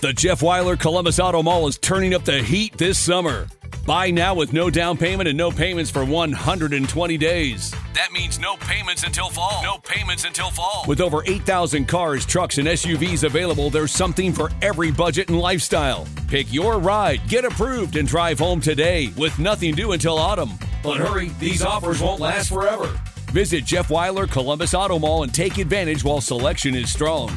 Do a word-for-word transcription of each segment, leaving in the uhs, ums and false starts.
The Jeff Weiler Columbus Auto Mall is turning up the heat this summer. Buy now with no down payment and no payments for one hundred twenty days. That means no payments until fall. No payments until fall. With over eight thousand cars, trucks, and S U Vs available, there's something for every budget and lifestyle. Pick your ride, get approved, and drive home today with nothing due until autumn. But hurry, these offers won't last forever. Visit Jeff Weiler Columbus Auto Mall and take advantage while selection is strong.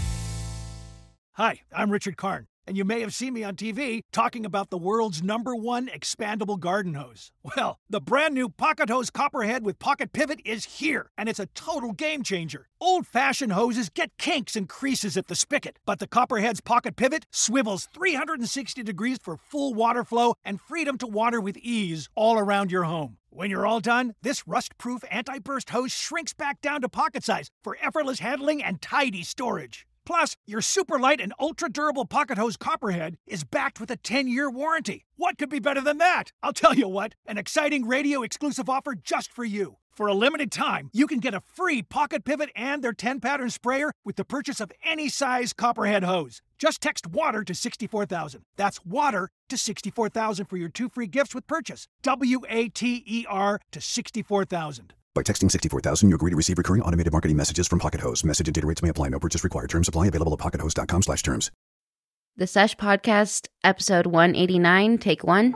Hi, I'm Richard Karn, and you may have seen me on T V talking about the world's number one expandable garden hose. Well, the brand new Pocket Hose Copperhead with Pocket Pivot is here, and it's a total game changer. Old-fashioned hoses get kinks and creases at the spigot, but the Copperhead's Pocket Pivot swivels three hundred sixty degrees for full water flow and freedom to water with ease all around your home. When you're all done, this rust-proof anti-burst hose shrinks back down to pocket size for effortless handling and tidy storage. Plus, your super light and ultra-durable Pocket Hose Copperhead is backed with a ten-year warranty. What could be better than that? I'll tell you what, an exciting radio-exclusive offer just for you. For a limited time, you can get a free Pocket Pivot and their ten-pattern sprayer with the purchase of any size Copperhead hose. Just text WATER to sixty-four thousand. That's WATER to sixty-four thousand for your two free gifts with purchase. W A T E R to sixty-four thousand. By texting sixty-four thousand, you agree to receive recurring automated marketing messages from Pocket Hose. Message and data rates may apply. No purchase required. Terms apply. Available at pockethose.com slash terms. The Sesh Podcast, episode one eighty-nine, take one.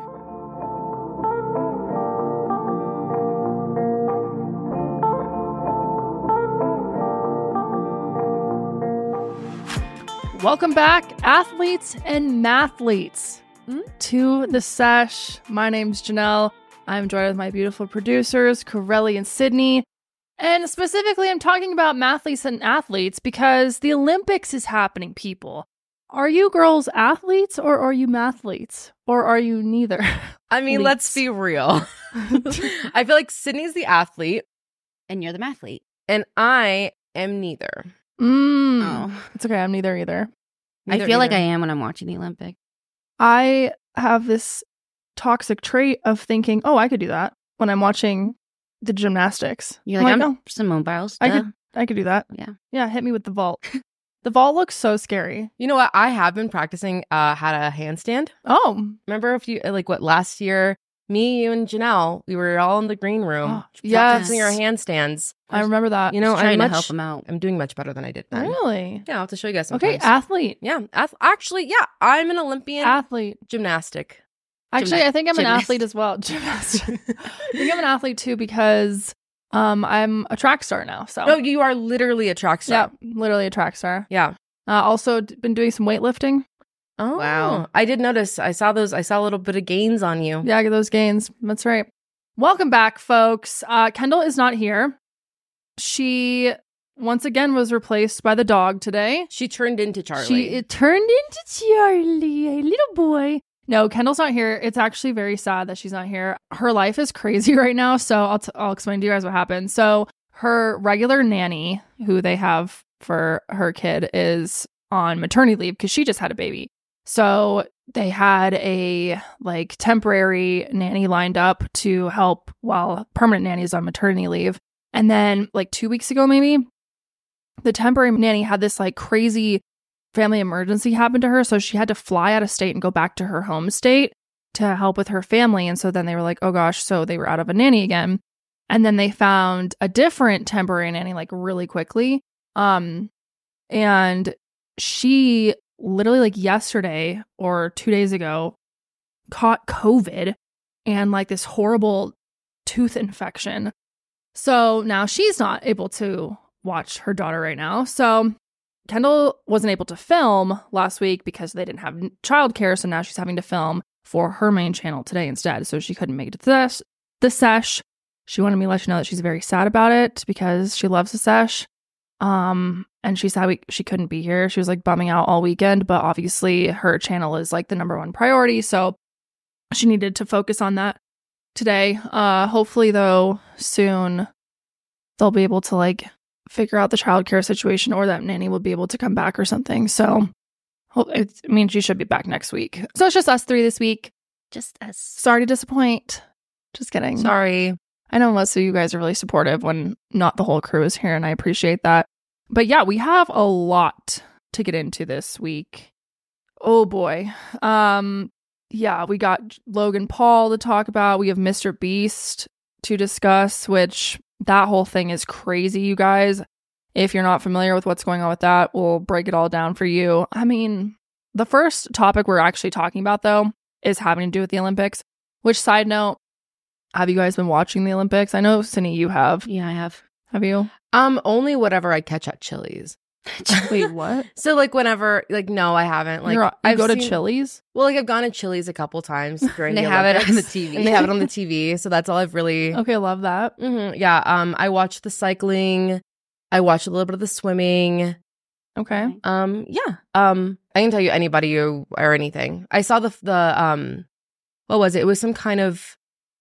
Welcome back, athletes and mathletes, mm-hmm. to The Sesh. My name's Janelle. I'm joined with my beautiful producers, Corelli and Sydney. And specifically, I'm talking about mathletes and athletes because the Olympics is happening, people. Are you girls athletes or are you mathletes? Or are you neither? I mean, Leets. Let's be real. I feel like Sydney's the athlete. And you're the mathlete. And I am neither. Mm. Oh. It's okay, I'm neither either. Neither I feel either. like I am when I'm watching the Olympics. I have this toxic trait of thinking, oh, I could do that when I'm watching the gymnastics. You're like, I'm, I'm I'm Simone Biles. I duh. could, I could do that. Yeah. Yeah, hit me with the vault. The vault looks so scary. You know what? I have been practicing uh, how to handstand. Oh. Remember if you, like what, last year, me, you, and Janelle, we were all in the green room Oh, yes. practicing our handstands. I remember that. You know, Just trying I'm to much, help him out. I'm doing much better than I did then. Really? Yeah, I'll have to show you guys Okay, sometimes. athlete. Yeah, ath- actually, yeah, I'm an Olympian Athlete. gymnastic. Actually, Gymna- I think I'm an gymnast. athlete as well. Gymnast. I think I'm an athlete too because um, I'm a track star now. So No, you are literally a track yeah, star. literally a track star. Yeah. Uh, also d- been doing some weightlifting. Oh, Wow. I did notice. I saw those. I saw a little bit of gains on you. Yeah, I get those gains. That's right. Welcome back, folks. Uh, Kendall is not here. She once again was replaced by the dog today. She turned into Charlie. She it turned into Charlie, a little boy. No, Kendall's not here. It's actually very sad that she's not here. Her life is crazy right now, so I'll t- I'll explain to you guys what happened. So her regular nanny, who they have for her kid, is on maternity leave because she just had a baby. So they had a like temporary nanny lined up to help while permanent nanny is on maternity leave. And then like two weeks ago, maybe, the temporary nanny had this like crazy family emergency happen to her. So she had to fly out of state and go back to her home state to help with her family. And so then they were like, oh gosh, so they were out of a nanny again. And then they found a different temporary nanny like really quickly. Um, and she literally like yesterday or two days ago caught COVID and like this horrible tooth infection. So now she's not able to watch her daughter right now. So Kendall wasn't able to film last week because they didn't have childcare. So now she's having to film for her main channel today instead. So she couldn't make it to this, the sesh. She wanted me to let you know that she's very sad about it because she loves the sesh. Um, and she said we, she couldn't be here. She was like bumming out all weekend, but obviously her channel is like the number one priority. So she needed to focus on that today. Uh, hopefully though, soon they'll be able to like figure out the childcare situation, or that nanny will be able to come back or something. So it, I mean, she should be back next week. So it's just us three this week. Just us. Sorry to disappoint. Just kidding. Sorry. I know most of you guys are really supportive when not the whole crew is here, and I appreciate that. But yeah, we have a lot to get into this week. Oh boy. Um, yeah, we got Logan Paul to talk about. We have Mister Beast to discuss, which that whole thing is crazy, you guys. If you're not familiar with what's going on with that, we'll break it all down for you. I mean, the first topic we're actually talking about, though, is having to do with the Olympics. Which, side note, have you guys been watching the Olympics? I know, Cindy, you have. Yeah, I have. Have you? Um, only whatever I catch at Chili's. Wait, what? So like whenever, like no, I haven't. Like You're, you I've go to seen- Chili's? Well, like I've gone to Chili's a couple times during. They the have it on Olympics, the T V. and they have it on the T V. So that's all I've really. Okay, love that. Mhm, yeah. Um, I watched the cycling. I watched a little bit of the swimming. Okay. Um, yeah. Um, I can tell you anybody or, or anything. I saw the the um, what was it? It was some kind of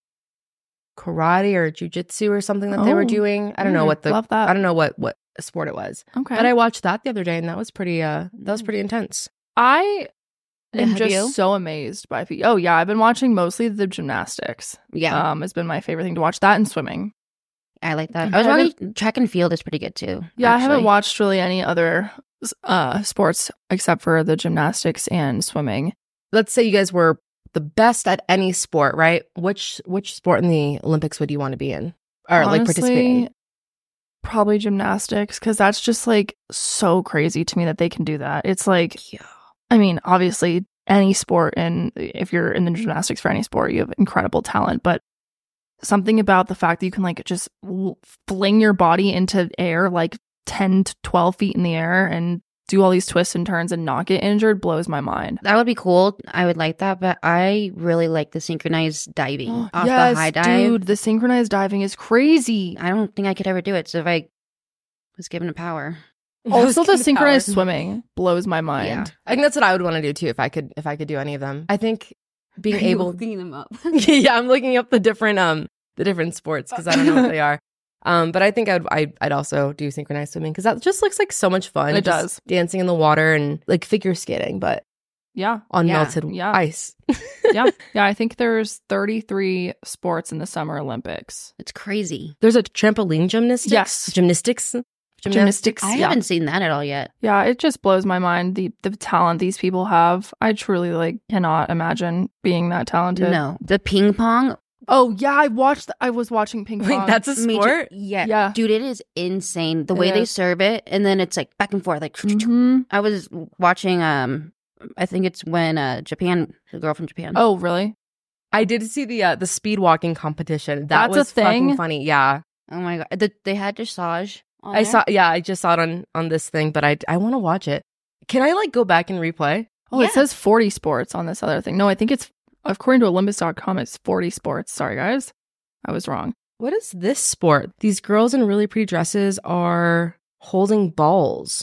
karate or jujitsu or something that they were Oh, doing. I don't know mm, what the love that. I don't know what what sport it was. Okay. But I watched that the other day, and that was pretty. Uh, that was pretty intense. I Yeah, am have just you? so amazed by. Pe- oh yeah, I've been watching mostly the gymnastics. Yeah, Um, has been my favorite thing to watch. That and swimming. I like that. I I was haven't- watching track and field is pretty good too. Yeah, I haven't actually. watched really any other uh sports except for the gymnastics and swimming. Let's say you guys were the best at any sport, right? Which which sport in the Olympics would you want to be in or like participate in? Honestly, probably gymnastics, because that's just like so crazy to me that they can do that. It's like, Yeah. I mean, obviously any sport, and if you're in the gymnastics for any sport, you have incredible talent, but something about the fact that you can like just w- fling your body into air like ten to twelve feet in the air and do all these twists and turns and not get injured blows my mind. That would be cool. I would like that, but I really like the synchronized diving off yes, the high dive. dude, the synchronized diving is crazy. I don't think I could ever do it. So if I was given a power, Also, the Kind of synchronized power. swimming blows my mind. Yeah. I think that's what I would want to do too if I could if I could do any of them. I think being able looking them up. yeah, I'm looking up the different um the different sports because I don't know what they are. Um, but I think I'd I'd, I'd also do synchronized swimming because that just looks like so much fun. It just does. dancing in the water and like figure skating, but Yeah. on Yeah, melted yeah. ice. Yeah. Yeah. I think there's thirty-three sports in the Summer Olympics. It's crazy. There's a trampoline gymnastics. Yes. gymnastics. Gymnastics. I yeah. haven't seen that at all yet. Yeah. It just blows my mind the, the talent these people have. I truly like cannot imagine being that talented. No, the ping pong. Oh, yeah. I watched, I was watching ping pong. Wait, that's a Me too. sport. Yeah, Yeah. dude, it is insane the It way they is. serve it, and then it's like back and forth. Like Mhm. I was watching. Um, I think it's when uh Japan, the girl from Japan. Oh, really? I did see the uh, the speed walking competition. That That's a was fucking thing? funny. Yeah, oh my god, the, they had dressage. on I there. saw. Yeah, I just saw it on on this thing, but I I want to watch it. Can I like go back and replay? Oh, Yeah. it says forty sports on this other thing. No, I think it's, according to Olympus dot com, it's forty sports. Sorry, guys. I was wrong. What is this sport? These girls in really pretty dresses are holding balls.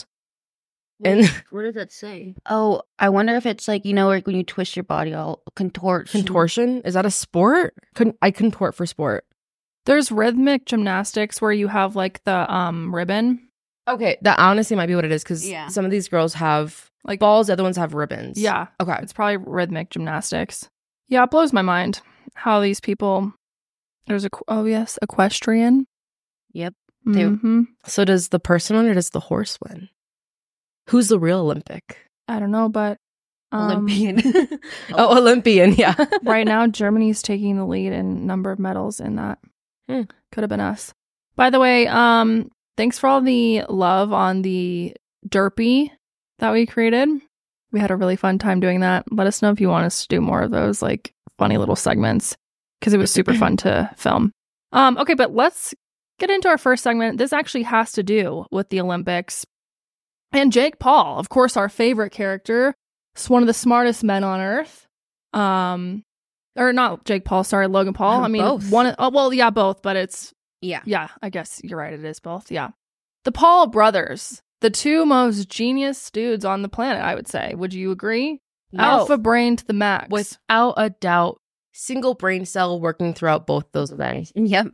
And What does that say? Oh, I wonder if it's like, you know, like when you twist your body, all contort. contortion, is that a sport? Con- I contort for sport. There's rhythmic gymnastics where you have like the um ribbon. Okay, that honestly might be what it is because Yeah. some of these girls have Like- like balls, the other ones have ribbons. Yeah. Okay. It's probably rhythmic gymnastics. Yeah, it blows my mind how these people. There's a oh yes, equestrian. Yep. They- hmm So does the person win or does the horse win? Who's the real Olympic? I don't know, but um, Olympian. Oh, Olympian, yeah. right now, Germany's taking the lead in number of medals in that. Hmm. Could have been us. By the way, um, thanks for all the love on the Derpy that we created. We had a really fun time doing that. Let us know if you want us to do more of those like funny little segments because it was super fun to film. Um, okay, but let's get into our first segment. This actually has to do with the Olympics. And Jake Paul, of course, our favorite character. It's one of the smartest men on earth. Um, or not Jake Paul, sorry, Logan Paul. Oh, I mean, both. one. Oh, well, yeah, both, but it's yeah. yeah. I guess you're right. It is both. Yeah, the Paul brothers, the two most genius dudes on the planet. I would say. Would you agree? No. Alpha brain to the max. Without a doubt, single brain cell working throughout both those things. Yep.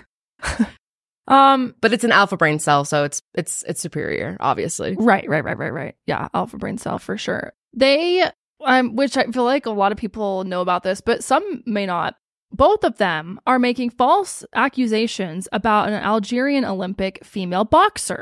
um. But it's an alpha brain cell, so it's it's it's superior, obviously. Right. Right. Right. Right. Right. Yeah. Alpha brain cell for sure. They. Um, which I feel like a lot of people know about this, but some may not. Both of them are making false accusations about an Algerian Olympic female boxer.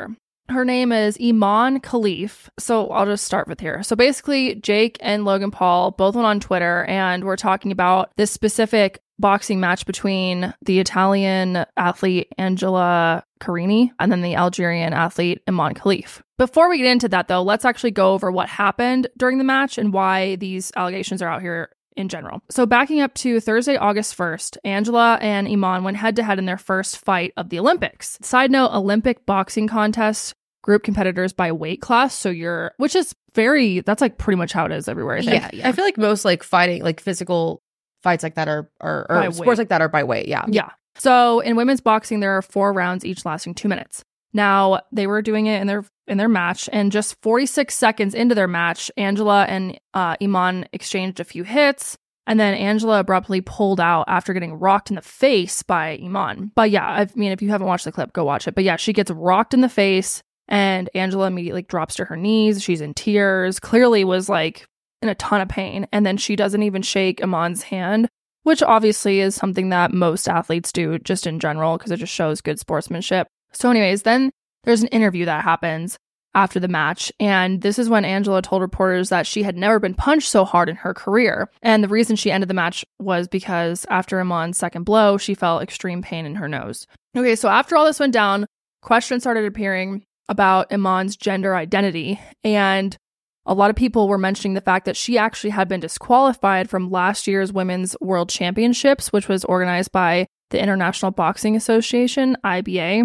Her name is Iman Khalif. So I'll just start with here. So basically, Jake and Logan Paul both went on Twitter and were talking about this specific boxing match between the Italian athlete Angela Carini and then the Algerian athlete Iman Khalif. Before we get into that, though, let's actually go over what happened during the match and why these allegations are out here in general. So backing up to Thursday, August first, Angela and Iman went head to head in their first fight of the Olympics. Side note, Olympic boxing contest group competitors by weight class. So you're, which is very, that's like pretty much how it is everywhere. I think. Yeah, yeah. I feel like most like fighting, like physical fights like that are, are or By sports weight. like that are by weight. Yeah. Yeah. So in women's boxing, there are four rounds, each lasting two minutes. Now they were doing it in their in their match, and just forty-six seconds into their match, Angela and uh, Iman exchanged a few hits. And then Angela abruptly pulled out after getting rocked in the face by Iman. But yeah, I mean, if you haven't watched the clip, go watch it. But yeah, she gets rocked in the face and Angela immediately drops to her knees. She's in tears, clearly was like in a ton of pain. And then she doesn't even shake Iman's hand, which obviously is something that most athletes do just in general because it just shows good sportsmanship. So anyways, then there's an interview that happens after the match. And this is when Angela told reporters that she had never been punched so hard in her career. And the reason she ended the match was because after Iman's second blow, she felt extreme pain in her nose. Okay, so after all this went down, questions started appearing about Iman's gender identity. And a lot of people were mentioning the fact that she actually had been disqualified from last year's Women's World Championships, which was organized by the International Boxing Association, I B A,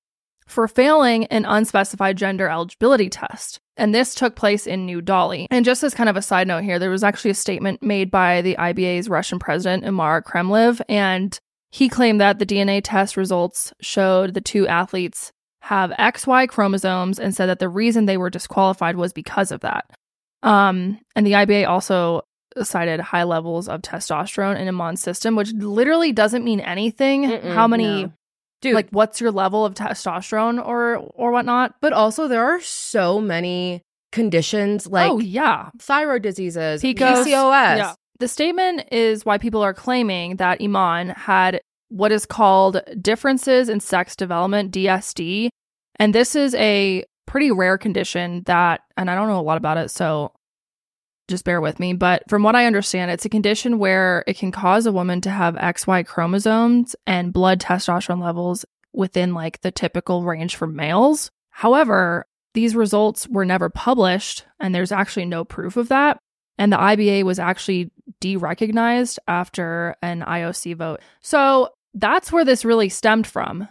for failing an unspecified gender eligibility test. And this took place in New Delhi. And just as kind of a side note here, there was actually a statement made by the I B A's Russian president, Imar Kremlin, and he claimed that the D N A test results showed the two athletes have X Y chromosomes and said that the reason they were disqualified was because of that. Um, and the I B A also cited high levels of testosterone in Iman's system, which literally doesn't mean anything. Mm-mm, How many... no. Dude, like, what's your level of testosterone or or whatnot? but also there are so many conditions like oh, yeah. thyroid diseases, P C O S. P C O S. Yeah. The statement is why people are claiming that Iman had what is called differences in sex development, D S D. And this is a pretty rare condition that, and I don't know a lot about it, so just bear with me. But from what I understand, it's a condition where it can cause a woman to have X Y chromosomes and blood testosterone levels within like the typical range for males. However, these results were never published, and there's actually no proof of that. And the I B A was actually de-recognized after an I O C vote. So that's where this really stemmed from,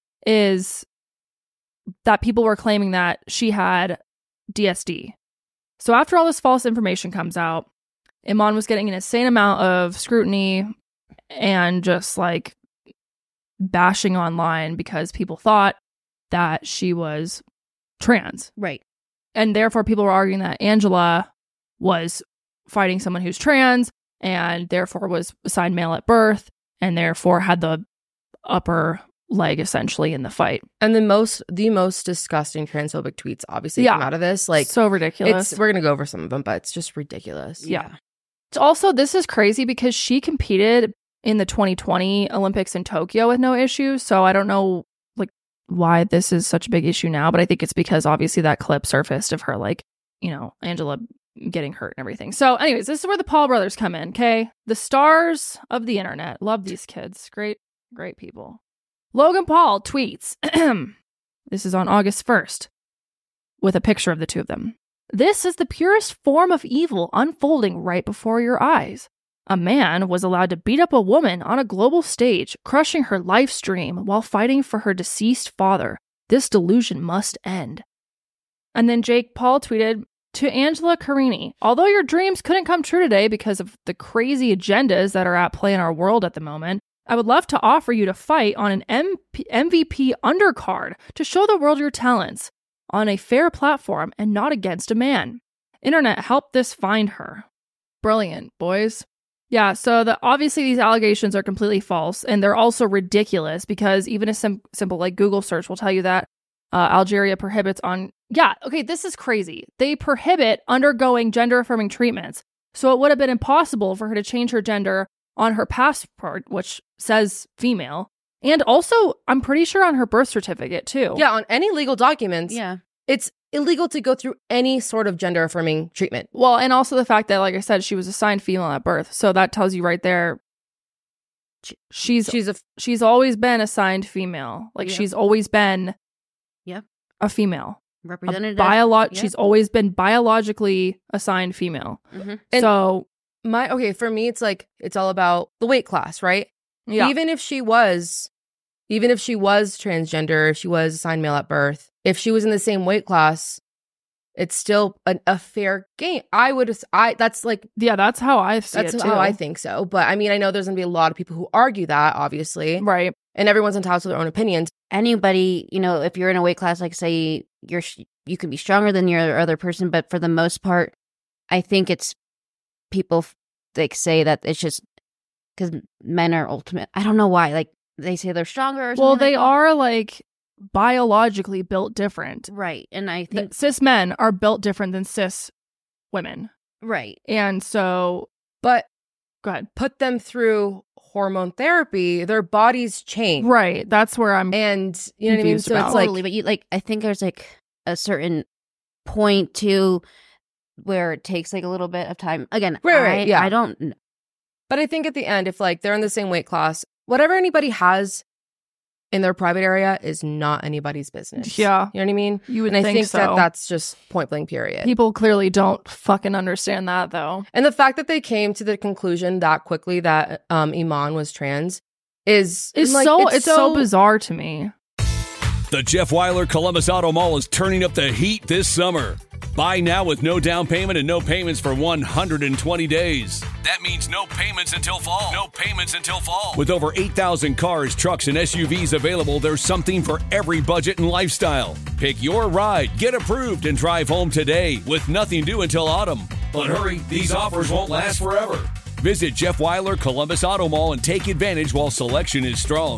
is that people were claiming that she had D S D. So after all this false information comes out, Iman was getting an insane amount of scrutiny and just like bashing online because people thought that she was trans. Right. And therefore people were arguing that Angela was fighting someone who's trans and therefore was assigned male at birth and therefore had the upper leg essentially in the fight. And the most the most disgusting transphobic tweets obviously Yeah. come out of this. Like, so ridiculous. it's we're gonna go over some of them, but it's just ridiculous. Yeah. It's also, this is crazy because she competed in the twenty twenty Olympics in Tokyo with no issue. So I don't know like why this is such a big issue now, but I think it's because obviously that clip surfaced of her, like, you know, Angela getting hurt and everything. So anyways, this is where the Paul brothers come in. Okay. The stars of the internet. Love these kids. Great, great people. Logan Paul tweets, this is on August first, with a picture of the two of them. This is the purest form of evil unfolding right before your eyes. A man was allowed to beat up a woman on a global stage, crushing her life's dream while fighting for her deceased father. This delusion must end. And then Jake Paul tweeted, to Angela Carini, although your dreams couldn't come true today because of the crazy agendas that are at play in our world at the moment, I would love to offer you to fight on an M P- M V P undercard to show the world your talents on a fair platform and not against a man. Internet, help this find her. Brilliant, boys. Yeah, so the, obviously these allegations are completely false, and they're also ridiculous because even a sim- simple like Google search will tell you that uh, Algeria prohibits on... Yeah, okay, this is crazy. They prohibit undergoing gender-affirming treatments, so it would have been impossible for her to change her gender on her passport, which says female, And also, I'm pretty sure on her birth certificate, too. Yeah, on any legal documents, Yeah. it's illegal to go through any sort of gender affirming treatment. Well, and also the fact that, like I said, she was assigned female at birth. So that tells you right there, she's She's a she's always been assigned female. Like, Yeah. she's always been Yep. a female. A Representative. biolo- Yep. She's always been biologically assigned female. Mhm. And- So, my okay, for me it's like it's all about the weight class, right? yeah. Even if she was even if she was transgender, if she was assigned male at birth, if she was in the same weight class, it's still a, a fair game. I would I that's like yeah, that's how I see that's it, too. how I think so. But I mean, I know there's going to be a lot of people who argue that, obviously. Right. And everyone's entitled to their own opinions. Anybody, you know, if you're in a weight class, like say you're, sh- you can be stronger than your other person, but for the most part, I think it's people f- like say that it's just because men are ultimate. I don't know why. Like they say they're stronger. Or Well, something they like that. are, like, biologically built different. Right, and I The- think cis men are built different than cis women. right. And so, But go ahead. put them through hormone therapy, their bodies change. Right. That's where I'm. And you know what I mean? Confused So about. it's like Totally, but you like I think there's like a certain point to where it takes like a little bit of time. Again, Right, right, I, yeah. I don't. But I think at the end, if like they're in the same weight class, whatever anybody has in their private area is not anybody's business. Yeah. You know what I mean? You would and I think think so. that that's just point blank period. People clearly don't fucking understand that, though. And the fact that they came to the conclusion that quickly that um, Iman was trans is It's like, so it's so bizarre to me. The Jeff Weiler Columbus Auto Mall is turning up the heat this summer. Buy now with no down payment and no payments for one hundred twenty days. That means no payments until fall. No payments until fall. With over eight thousand cars, trucks, and S U Vs available, there's something for every budget and lifestyle. Pick your ride, get approved, and drive home today with nothing due until autumn. But hurry, these offers won't last forever. Visit Jeff Weiler Columbus Auto Mall and take advantage while selection is strong.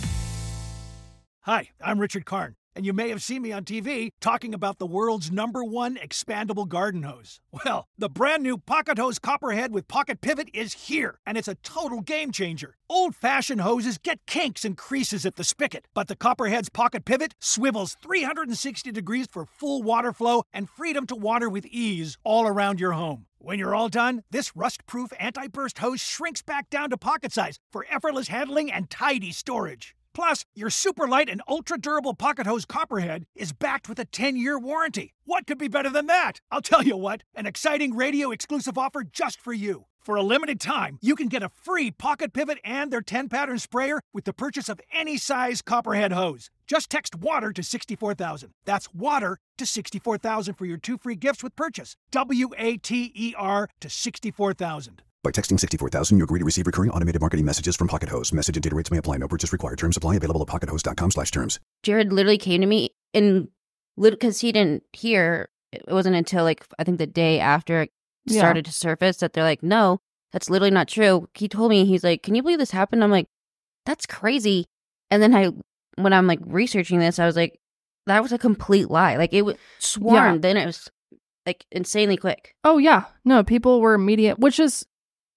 Hi, I'm Richard Karn, and you may have seen me on T V talking about the world's number one expandable garden hose. Well, the brand new Pocket Hose Copperhead with Pocket Pivot is here, and it's a total game changer. Old-fashioned hoses get kinks and creases at the spigot, but the Copperhead's Pocket Pivot swivels three hundred sixty degrees for full water flow and freedom to water with ease all around your home. When you're all done, this rust-proof anti-burst hose shrinks back down to pocket size for effortless handling and tidy storage. Plus, your super light and ultra durable Pocket Hose Copperhead is backed with a ten-year warranty. What could be better than that? I'll tell you what, an exciting radio exclusive offer just for you. For a limited time, you can get a free Pocket Pivot and their ten-pattern sprayer with the purchase of any size Copperhead hose. Just text WATER to sixty-four thousand. That's WATER to sixty-four thousand for your two free gifts with purchase. W A T E R to sixty-four thousand. By texting sixty-four thousand, you agree to receive recurring automated marketing messages from Pocket Hose. Message and data rates may apply. No purchase required. Terms apply. Available at pockethose.com slash terms. Jared literally came to me and because he didn't hear. It wasn't until like I think the day after it Yeah. started to surface that they're like, no, that's literally not true. He told me, he's like, can you believe this happened? I'm like, that's crazy. And then I, when I'm like researching this, I was like, that was a complete lie. Like it was swarmed. Then it was like insanely quick. Oh, yeah. No, people were immediate, which is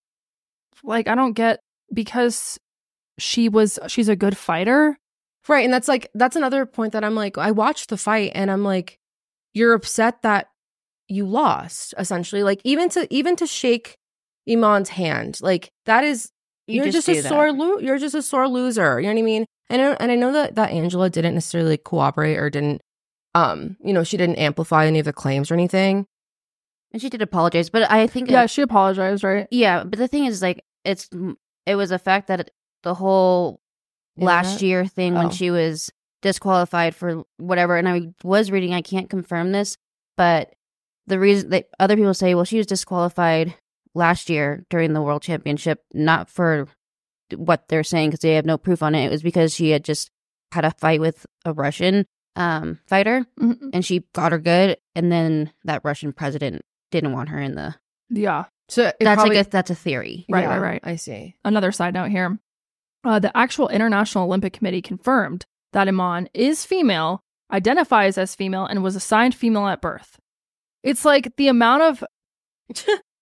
like, I don't get because she was, she's a good fighter. Right. And that's like, that's another point that I'm like, I watched the fight and I'm like, you're upset that you lost, essentially. Like, even to, even to shake Iman's hand, like, that is, You you're just just, a do that. sore, lo- you're just a sore loser. You know what I mean? And, I- and I know that, that Angela didn't necessarily cooperate or didn't, um, you know, she didn't amplify any of the claims or anything. And she did apologize. But I think, Yeah, she apologized, right? yeah. But the thing is, like, it's, it was a fact that the whole last Internet? year thing when Oh. she was disqualified for whatever. And I was reading, I can't confirm this, but the reason that other people say, well, she was disqualified last year during the World Championship, not for what they're saying because they have no proof on it. It was because she had just had a fight with a Russian um, fighter Mhm. and she got her good. And then that Russian president didn't want her in the. Yeah. So it That's probably, like a, that's a theory. Right, yeah, right, right. I see. Another side note here. Uh, the actual International Olympic Committee confirmed that Iman is female, identifies as female, and was assigned female at birth. It's like the amount of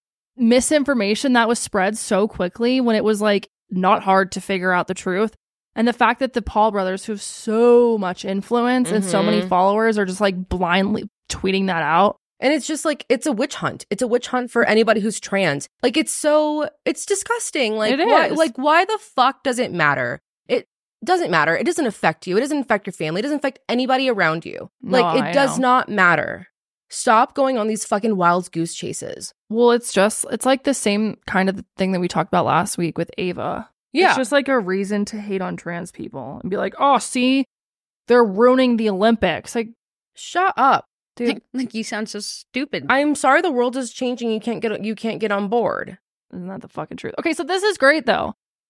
misinformation that was spread so quickly when it was like not hard to figure out the truth. And the fact that the Paul brothers, who have so much influence mm-hmm. and so many followers, are just like blindly tweeting that out. And it's just like, it's a witch hunt. It's a witch hunt for anybody who's trans. Like, it's so, it's disgusting. Like, it why, is. like, why the fuck does it matter? It doesn't matter. It doesn't affect you. It doesn't affect your family. It doesn't affect anybody around you. No, like, it I does know. not matter. Stop going on these fucking wild goose chases. Well, it's just, it's like the same kind of thing that we talked about last week with Ava. Yeah. It's just like a reason to hate on trans people and be like, oh, see, they're ruining the Olympics. Like, shut up, dude. Like, like you sound so stupid. I'm sorry the world is changing. You can't get you can't get on board. Isn't that the fucking truth? Okay, so this is great though.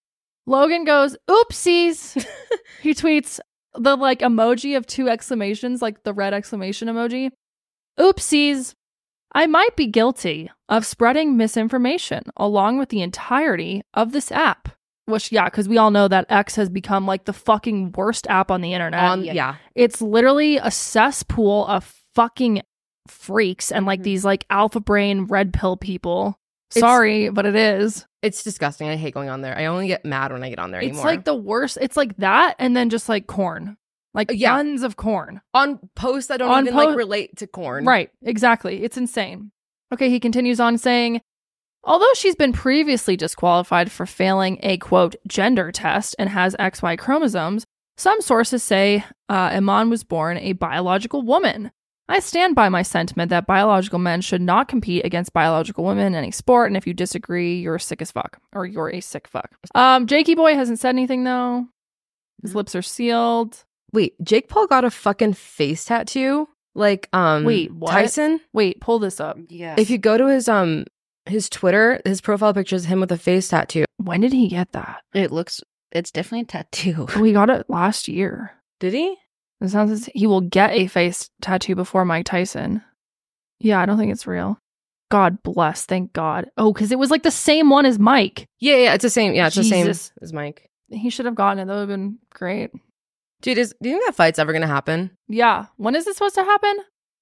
Logan goes, oopsies. He tweets the like emoji of two exclamations, like the red exclamation emoji. Oopsies. I might be guilty of spreading misinformation along with the entirety of this app. Which, yeah, because we all know that X has become like the fucking worst app on the internet. On, yeah. It's literally a cesspool of fucking freaks and like these like alpha brain red pill people. It's, Sorry, but it is. It's disgusting. I hate going on there. I only get mad when I get on there It's anymore. like the worst. It's like that and then just like corn. Like Yeah. tons of corn. on posts that don't On even po- like relate to corn. Right, exactly. It's insane. Okay, he continues on saying, although she's been previously disqualified for failing a, quote, gender test and has X Y chromosomes, some sources say uh, Iman was born a biological woman. I stand by my sentiment that biological men should not compete against biological women in any sport, and if you disagree, you're sick as fuck. Or you're a sick fuck. Um, Jakey boy hasn't said anything, though. His lips are sealed. Wait, Jake Paul got a fucking face tattoo? Like, um, Wait, what? Tyson? Wait, pull this up. Yeah. If you go to his, um, his Twitter, his profile picture is him with a face tattoo. When did he get that? It looks, it's definitely a tattoo. Oh, he got it last year. Did he? It sounds as he will get a face tattoo before Mike Tyson. Yeah, I don't think it's real. God bless, thank God. Oh, because it was like the same one as Mike. Yeah, yeah, it's the same. Yeah, it's Jesus. the same as Mike. He should have gotten it. That would have been great. Dude, is, do you think that fight's ever going to happen? Yeah. When is it supposed to happen?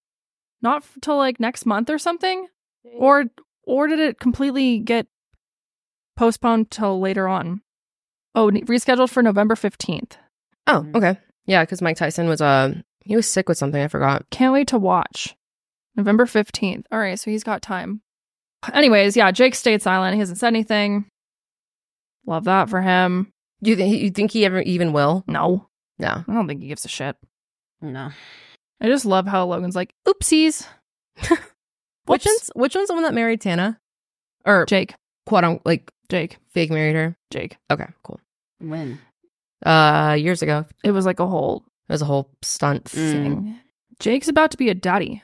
Not f- till like next month or something? Or or did it completely get postponed till later on? Oh, n- rescheduled for November fifteenth. Oh, okay. Yeah, because Mike Tyson was, uh, he was sick with something. I forgot. Can't wait to watch. November fifteenth. All right, so he's got time. Anyways, yeah, Jake stayed silent. He hasn't said anything. Love that for him. Do you think, you think he ever even will? No. No. I don't think he gives a shit. No. I just love how Logan's like, oopsies. Which Whoops. one's, which one's the one that married Tana? Or Jake. quote unquote, like, Jake. fake married her? Jake. Okay, cool. When? Uh, years ago. It was like a whole It was a whole stunt. thing. Jake's about to be a daddy.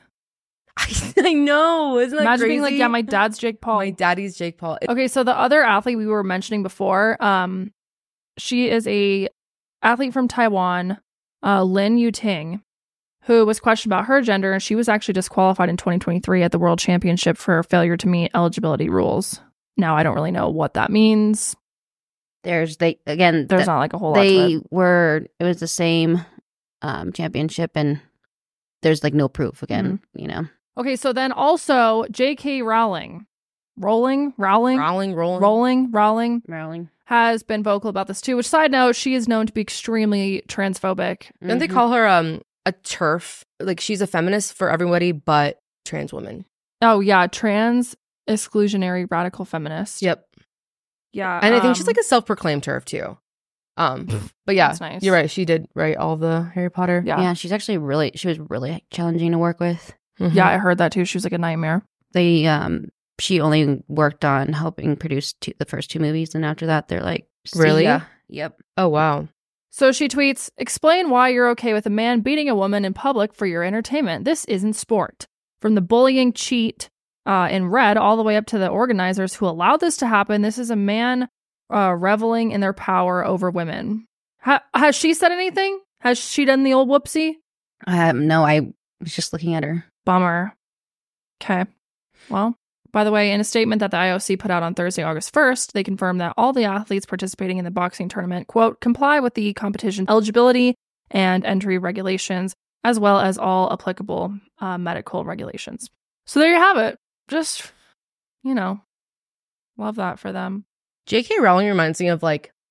I know. Isn't that Imagine crazy? being like, yeah, my dad's Jake Paul. My daddy's Jake Paul. It- Okay, so the other athlete we were mentioning before, um, she is a athlete from Taiwan, uh, Lin Yuting, who was questioned about her gender, and she was actually disqualified in twenty twenty-three at the World Championship for failure to meet eligibility rules. Now, I don't really know what that means. There's, they, again, There's th- not like a whole lot to they it. were, it was the same um, championship, and there's like no proof again, Mm-hmm. you know? Okay, so then also J K Rowling, Rowling, Rowling, Rolling, rolling. Rowling, Rowling Rowling. has been vocal about this too. Which, side note, she is known to be extremely transphobic. Don't they call her um a TERF? Like, she's a feminist for everybody but trans women. Oh yeah, trans exclusionary radical feminist. Yep. Yeah, And I think she's um, like a self-proclaimed TERF too. Um, but yeah, That's nice. you're right. She did write all the Harry Potter. yeah, Yeah, she's actually really, she was really challenging to work with. Mhm. yeah. I heard that too. She was like a nightmare. They, um, she only worked on helping produce two, the first two movies, and after that, they're like, "See Really? ya." Yep. Oh wow. So she tweets, explain why you're okay with a man beating a woman in public for your entertainment. This isn't sport. From the bullying cheat uh, in red all the way up to the organizers who allowed this to happen, this is a man uh, reveling in their power over women. Ha- has she said anything? Has she done the old whoopsie? Um, no, I was just looking at her. Bummer. Okay. Well, by the way, in a statement that the I O C put out on Thursday, August first, they confirmed that all the athletes participating in the boxing tournament, quote, comply with the competition eligibility and entry regulations, as well as all applicable uh, medical regulations. So there you have it. Just, you know, love that for them. J K Rowling reminds me of like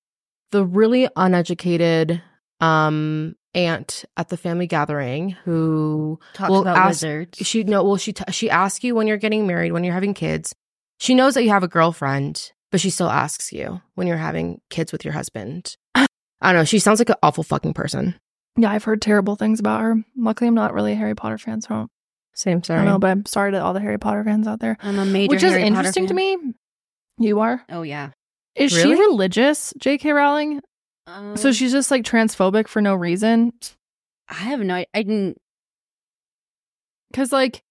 the really uneducated um aunt at the family gathering who Talks will about ask, wizards. She no, well, she t- she asks you when you're getting married, when you're having kids. She knows that you have a girlfriend, but she still asks you when you're having kids with your husband. I don't know. She sounds like an awful fucking person. Yeah, I've heard terrible things about her. Luckily, I'm not really a Harry Potter fan, so Same, I sorry. don't know. But I'm sorry to all the Harry Potter fans out there. I'm a major Which is Harry Potter interesting to fan. me. You are? Oh, yeah. Is Really? she religious, J K. Rowling? Um, So she's just like transphobic for no reason? I have no I didn't. Because, like,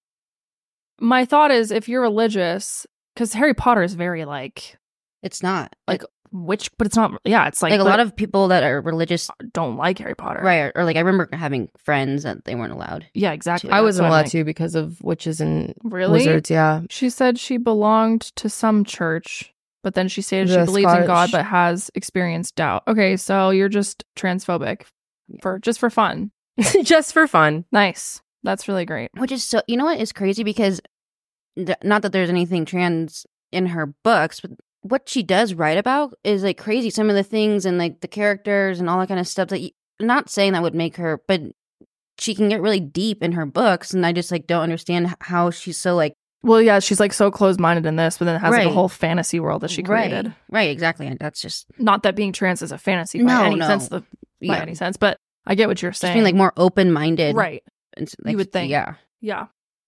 my thought is if you're religious, because Harry Potter is very, like, It's not. like, witch, but it's not, yeah, it's like, Like, a but lot of people that are religious, don't like Harry Potter. right? Or, or like, I remember having friends that they weren't allowed. Yeah, exactly. I That's wasn't what I'm allowed like. to because of witches and Really? wizards. Yeah. She said she belonged to some church, but then she stated she The believes in God Scottish- but has experienced doubt. Okay, so you're just transphobic for just for fun. Just for fun. Nice. That's really great. Which is so, you know what is crazy? Because th- not that there's anything trans in her books, but what she does write about is like crazy. Some of the things and like the characters and all that kind of stuff that you, not saying that would make her, but she can get really deep in her books. And I just like don't understand h- how she's so like, Well, yeah, she's like so closed-minded in this, but then it has like Right. a whole fantasy world that she created. Right, right, exactly. And that's just, Not that being trans is a fantasy by No, any no. sense, the, by yeah, any sense, but I get what you're just saying. being like more open-minded. right. And, s- like, would think. Yeah. Yeah.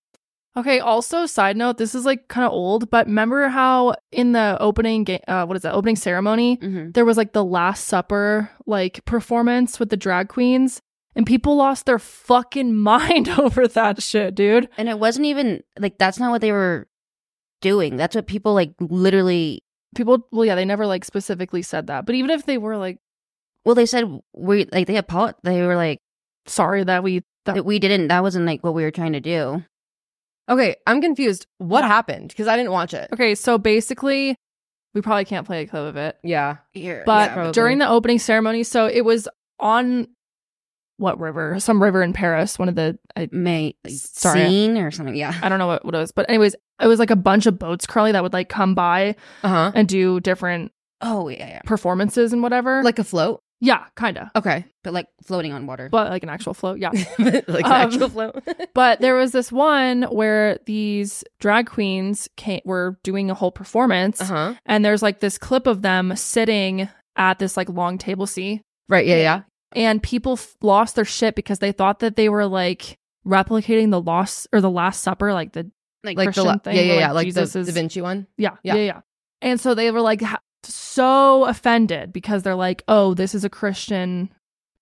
Okay, also, side note, this is like kind of old, but remember how in the opening, ga- uh, what is that, opening ceremony, hmm there was like the Last Supper like performance with the drag queens, and people lost their fucking mind over that shit, dude. And it wasn't even, like, that's not what they were doing. That's what people, like, literally, People, well, yeah, they never like specifically said that, but even if they were like, well, they said, we, like, they apologized. They were like, sorry that we, that, that we didn't, that wasn't, like, what we were trying to do. Okay, I'm confused. What Yeah. happened? Because I didn't watch it. okay, so basically, we probably can't play a clip of it, Yeah. Here, but yeah. probably. during the opening ceremony, so it was on what river? Some river in Paris, one of the, I, May, like, Sorry. scene or something. Yeah. I don't know what, what it was, but anyways, it was like a bunch of boats, Carly, that would like come by Uh huh. and do different Oh, yeah, yeah. performances and whatever. Like a float. yeah, kind of, Okay. But, like, floating on water. but like an actual float, yeah. Like an Um, actual float. But there was this one where these drag queens came, were doing a whole performance, Uh huh. and there's like this clip of them sitting at this like long table seat, Right. Yeah. Yeah. and people f- lost their shit because they thought that they were like replicating the lost or the Last Supper, like the like, Like the Christian la- thing, yeah, yeah, where, yeah. like, Like Jesus the is- Da Vinci one. yeah, Yeah. yeah, yeah. And so they were like ha- so offended because they're like, oh, this is a Christian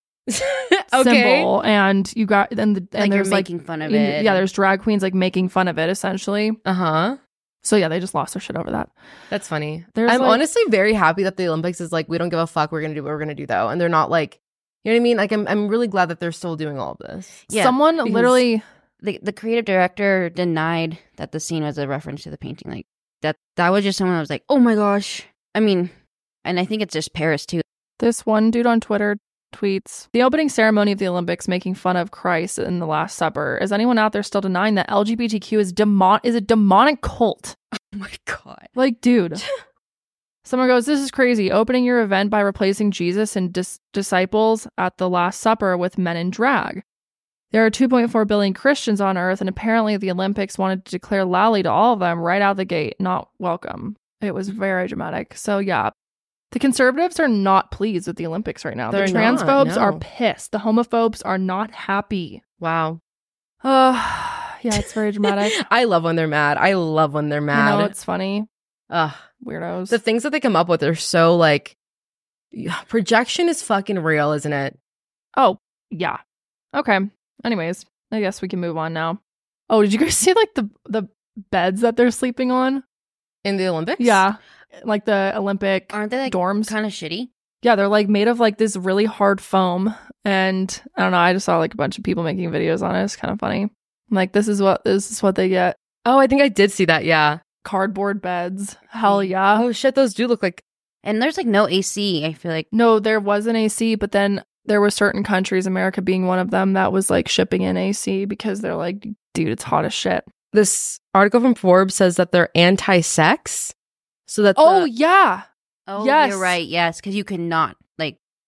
Okay. symbol, and you got and the, and like, you're there's like making fun of in- it. yeah, there's drag queens like making fun of it essentially. Uh huh. So yeah, they just lost their shit over that. That's funny. There's, I'm like- honestly very happy that the Olympics is like, we don't give a fuck. We're gonna do what we're gonna do though, and they're not like, you know what I mean? Like, I'm I'm really glad that they're still doing all of this. Yeah, Someone because- literally the, the creative director denied that the scene was a reference to the painting. Like, that, that was just someone that was like, oh my gosh. I mean, and I think it's just Paris, too. this one dude on Twitter tweets the opening ceremony of the Olympics making fun of Christ in the Last Supper. Is anyone out there still denying that L G B T Q is demon is a demonic cult? Oh my God. Like, dude. Someone goes, this is crazy. Opening your event by replacing Jesus and dis- disciples at the Last Supper with men in drag. There are two point four billion Christians on earth, and apparently the Olympics wanted to declare loudly to all of them right out the gate, not welcome. It was very dramatic. So, yeah. The conservatives are not pleased with the Olympics right now. They're the not, transphobes no. are pissed. The homophobes are not happy. Wow. Uh, yeah, it's very dramatic. I love when they're mad. I love when they're I mad. know, it's funny. Ugh. Weirdos. The things that they come up with are so like, projection is fucking real, isn't it? Oh, yeah. Okay. Anyways, I guess we can move on now. Oh, did you guys see like the the beds that they're sleeping on? In the Olympics? Yeah. Like the Olympic Aren't they, like, dorms. kind of shitty? Yeah, they're like made of like this really hard foam. And I don't know, I just saw like a bunch of people making videos on it. It's kind of funny. I'm like, this is what this is what they get. Oh, I think I did see that. Yeah. Cardboard beds. Hell yeah. Oh shit, those do look like. And there's, like, no A C, I feel like. No, there was an A C, but then there were certain countries, America being one of them, that was like shipping in A C because they're like, dude, it's hot as shit. This article from Forbes says that they're anti-sex. So that Oh, the- yeah. Oh, Yes. you're right. Yes, because you cannot, like,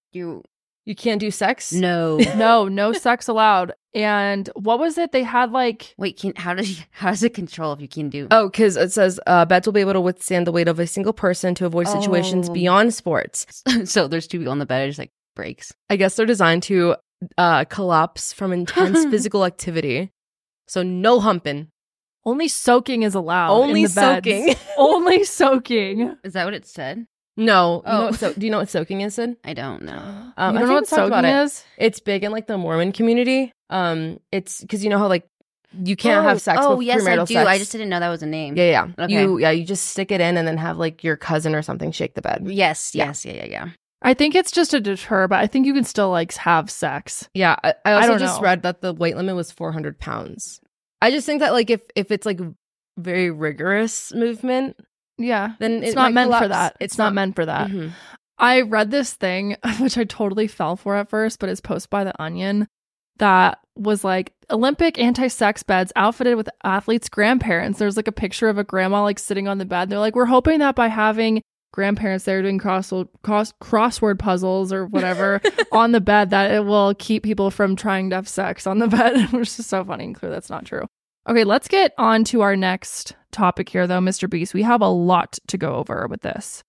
You You can't do sex? no. No, no sex allowed. And what was it? They had like Wait, can how does you, how does it control if you can do? Oh, because it says uh, beds will be able to withstand the weight of a single person to avoid situations Oh. beyond sports. So there's two people on the bed. It just like breaks. I guess they're designed to uh, collapse from intense physical activity. So no humping. only soaking is allowed. Only in the beds. soaking. Only soaking. Is that what it said? No. You know Oh. what so- do you know what soaking is, Sid? I don't know. Um, you I don't think know we what talked soaking about it. is? It's big in like the Mormon community. Um, it's because you know how like you can't have sex. Oh with yes, I premarital do. sex. I just didn't know that was a name. yeah, yeah. Okay. You yeah, you just stick it in and then have like your cousin or something shake the bed. Yes, Yeah. yes, yeah, yeah, yeah. I think it's just a deter, but I think you can still like have sex. Yeah, I, I I also don't just know. read that the weight limit was four hundred pounds. I just think that like if if it's like very rigorous movement, Yeah. then It's it not might meant for collapse. that. It's, not, meant for that. Mhm. I read this thing, which I totally fell for at first, but it's posted by The Onion, that was like Olympic anti-sex beds outfitted with athletes' grandparents. There's like a picture of a grandma like sitting on the bed. They're like, we're hoping that by having grandparents there doing cross, cross crossword puzzles or whatever on the bed, that it will keep people from trying to have sex on the bed, which is so funny and clear that's not true. Okay, let's get on to our next topic here, though, Mister Beast. We have a lot to go over with this.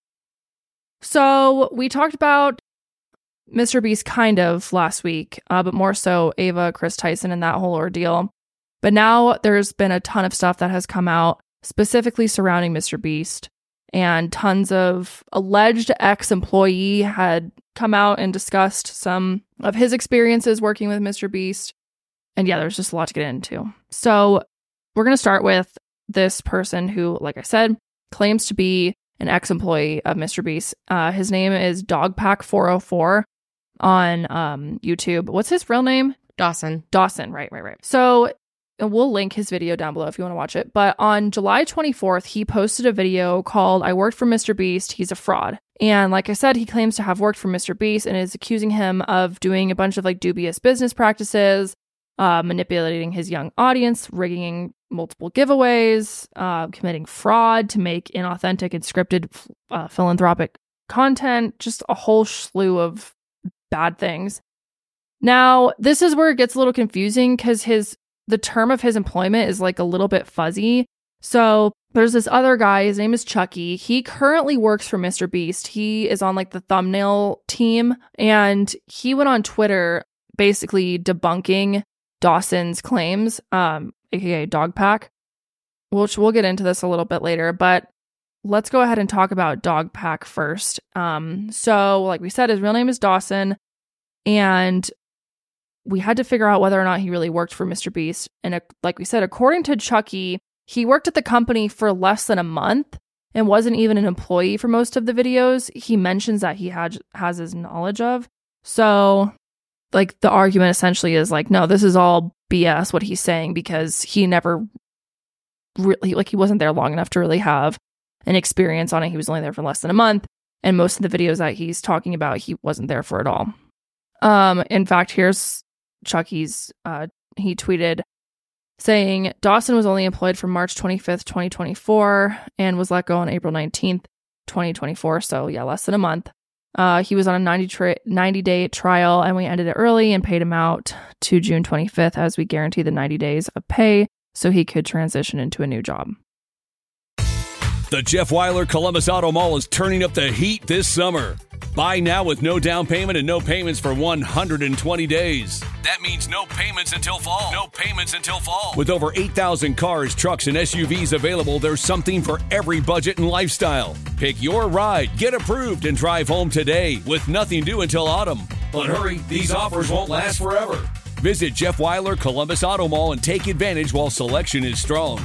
So we talked about Mister Beast kind of last week, uh, but more so Ava, Chris Tyson, and that whole ordeal. But now there's been a ton of stuff that has come out specifically surrounding Mister Beast, and tons of alleged ex-employee had come out and discussed some of his experiences working with Mister Beast. And yeah, there's just a lot to get into. So we're going to start with this person who, like I said, claims to be an ex-employee of Mister Beast. Uh, his name is Dogpack four oh four on um, YouTube. What's his real name? Dawson. Dawson, right, right, right. So and we'll link his video down below if you want to watch it. But on July twenty-fourth, he posted a video called I Worked for Mister Beast. He's a fraud. And like I said, he claims to have worked for Mister Beast and is accusing him of doing a bunch of like dubious business practices, uh, manipulating his young audience, rigging multiple giveaways, uh, committing fraud to make inauthentic and scripted uh, philanthropic content, just a whole slew of bad things. Now, this is where it gets a little confusing because his the term of his employment is like a little bit fuzzy. So there's this other guy, his name is Chucky. He currently works for Mister Beast. He is on like the thumbnail team, and he went on Twitter basically debunking Dawson's claims, um, aka Dogpack, which we'll get into this a little bit later, but let's go ahead and talk about Dogpack first. Um, so like we said, his real name is Dawson, and we had to figure out whether or not he really worked for Mister Beast. And uh, like we said, according to Chucky, he worked at the company for less than a month and wasn't even an employee for most of the videos he mentions that he had has his knowledge of. So like the argument essentially is like, no, this is all B S what he's saying, because he never really, like he wasn't there long enough to really have an experience on it. He was only there for less than a month. And most of the videos that he's talking about, he wasn't there for at all. Um, in fact, here's Chucky's, uh, he tweeted saying Dawson was only employed from March twenty-fifth, twenty twenty-four and was let go on April nineteenth, twenty twenty-four. So yeah, less than a month. Uh, he was on a ninety, tra- ninety day trial, and we ended it early and paid him out to June twenty-fifth as we guaranteed the ninety days of pay so he could transition into a new job. The Jeff Weiler Columbus Auto Mall is turning up the heat this summer. Buy now with no down payment and no payments for one hundred twenty days. That means no payments until fall. No payments until fall. With over eight thousand cars, trucks, and S U Vs available, there's something for every budget and lifestyle. Pick your ride, get approved, and drive home today with nothing due until autumn. But hurry, these offers won't last forever. Visit Jeff Weiler Columbus Auto Mall and take advantage while selection is strong.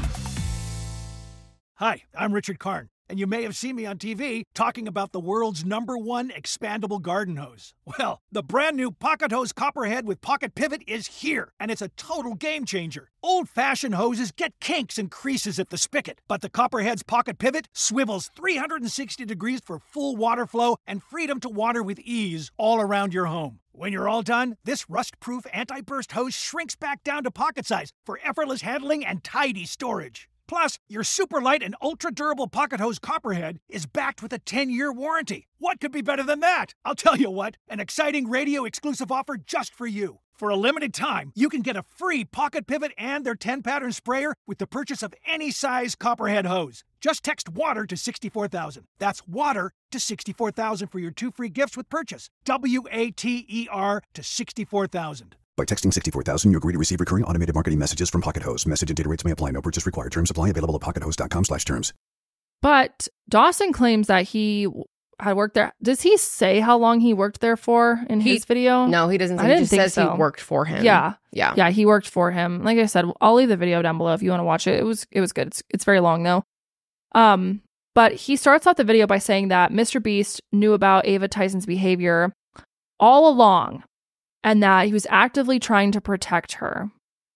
Hi, I'm Richard Karn, and you may have seen me on T V talking about the world's number one expandable garden hose. Well, the brand new Pocket Hose Copperhead with Pocket Pivot is here, and it's a total game changer. Old-fashioned hoses get kinks and creases at the spigot, but the Copperhead's Pocket Pivot swivels three hundred sixty degrees for full water flow and freedom to water with ease all around your home. When you're all done, this rust-proof anti-burst hose shrinks back down to pocket size for effortless handling and tidy storage. Plus, your super light and ultra durable pocket hose Copperhead is backed with a ten-year warranty. What could be better than that? I'll tell you what, an exciting radio exclusive offer just for you. For a limited time, you can get a free Pocket Pivot and their ten-pattern sprayer with the purchase of any size Copperhead hose. Just text WATER to sixty-four thousand. That's WATER to sixty-four thousand for your two free gifts with purchase. W A T E R to sixty-four thousand. By texting sixty-four thousand, you agree to receive recurring automated marketing messages from Pocket Hose. Message and data rates may apply. No purchase required. Terms apply. Available at pockethose.com slash terms. But Dawson claims that he had worked there. Does he say how long he worked there for in He- his video? No, he doesn't. I He didn't just think says so. he worked for him. Yeah. Yeah. Yeah, he worked for him. Like I said, I'll leave the video down below if you want to watch it. It was it was good. It's it's very long though. Um, but he starts off the video by saying that Mister Beast knew about Ava Tyson's behavior all along and that he was actively trying to protect her.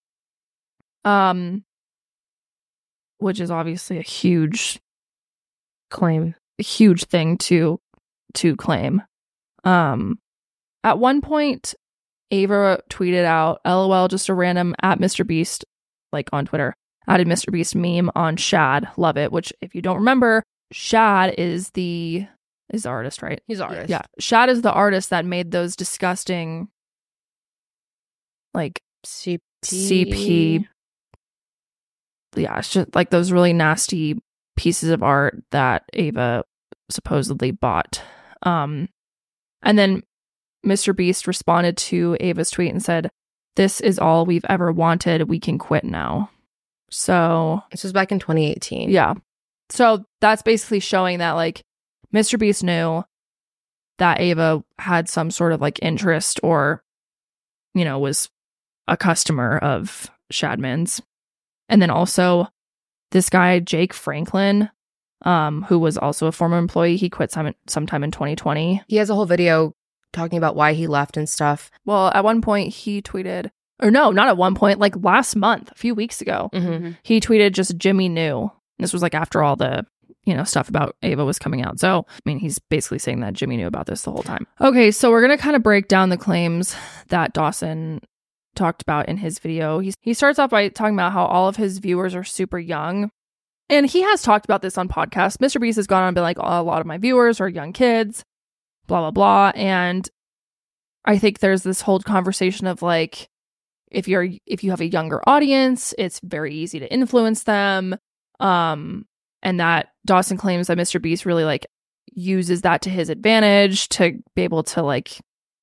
Um, which is obviously a huge Claim. a huge thing to to claim. Um, at one point, Ava tweeted out, "L O L, just a random at Mister Beast," like on Twitter, added Mister Beast meme on Shad. Love it. Which, if you don't remember, Shad is the is the artist, right? He's an artist. Yeah, Shad is the artist that made those disgusting, like C P. C P. Yeah, it's just like those really nasty pieces of art that Ava supposedly bought. Um, and then Mister Beast responded to Ava's tweet and said, "This is all we've ever wanted. We can quit now." So, This was back in twenty eighteen. yeah. So that's basically showing that like Mister Beast knew that Ava had some sort of like interest or, you know, was a customer of Shadman's. And then also this guy, Jake Franklin, um, who was also a former employee, he quit some, sometime in twenty twenty. He has a whole video talking about why he left and stuff. Well, at one point he tweeted, or no, not at one point, like last month, a few weeks ago, Mm-hmm. he tweeted just Jimmy knew. This was like after all the, you know, stuff about Ava was coming out. So, I mean, he's basically saying that Jimmy knew about this the whole time. Okay, so we're going to kind of break down the claims that Dawson talked about in his video. He's, he starts off by talking about how all of his viewers are super young. And he has talked about this on podcasts. Mister Beast has gone on and been like, oh, a lot of my viewers are young kids, blah, blah, blah. And I think there's this whole conversation of like, if you're if you have a younger audience, it's very easy to influence them. Um, and that Dawson claims that Mister Beast really like uses that to his advantage to be able to like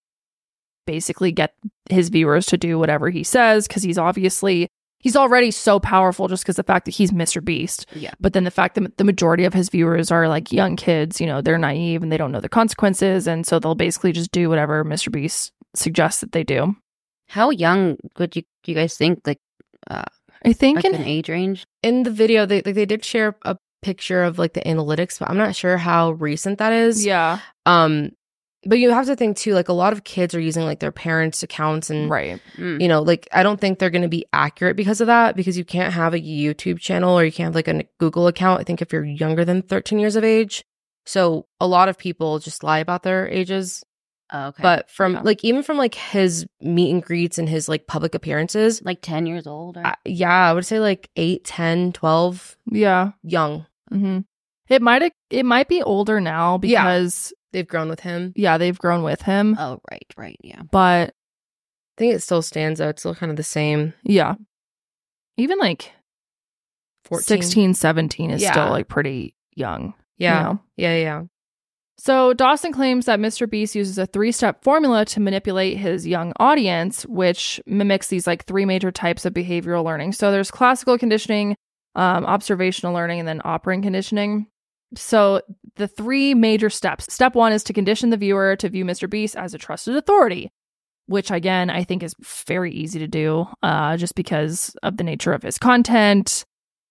basically get his viewers to do whatever he says, because he's obviously he's already so powerful just because the fact that he's Mister Beast. Yeah. But then the fact that the majority of his viewers are like young kids, you know, they're naive and they don't know the consequences, and so they'll basically just do whatever Mister Beast suggests that they do. How young would you you guys think? Like, uh, I think like in an age range? In the video, they like, they did share a picture of like the analytics, but I'm not sure how recent that is. yeah, Um, but you have to think too, like a lot of kids are using like their parents' accounts and right. Mm. you know, like I don't think they're going to be accurate because of that, because you can't have a YouTube channel or you can't have like a Google account, I think, if you're younger than thirteen years of age. So a lot of people just lie about their ages. Oh, okay. But from Yeah. like even from like his meet and greets and his like public appearances, like ten years old? Or? I, yeah, I would say like eight, ten, twelve, Yeah. young. Mm-hmm. It might it might be older now Yeah. because They've grown with him. yeah, they've grown with him. oh, right, right, yeah. But I think it still stands out. It's still kind of the same. yeah, even like fourteen. sixteen, seventeen is Yeah. still like pretty young. Yeah. You know? Yeah, yeah. So Dawson claims that Mister Beast uses a three-step formula to manipulate his young audience, which mimics these like three major types of behavioral learning. So there's classical conditioning, um, observational learning, and then operant conditioning. So the three major steps. Step one is to condition the viewer to view Mister Beast as a trusted authority, which again, I think is very easy to do, uh, just because of the nature of his content.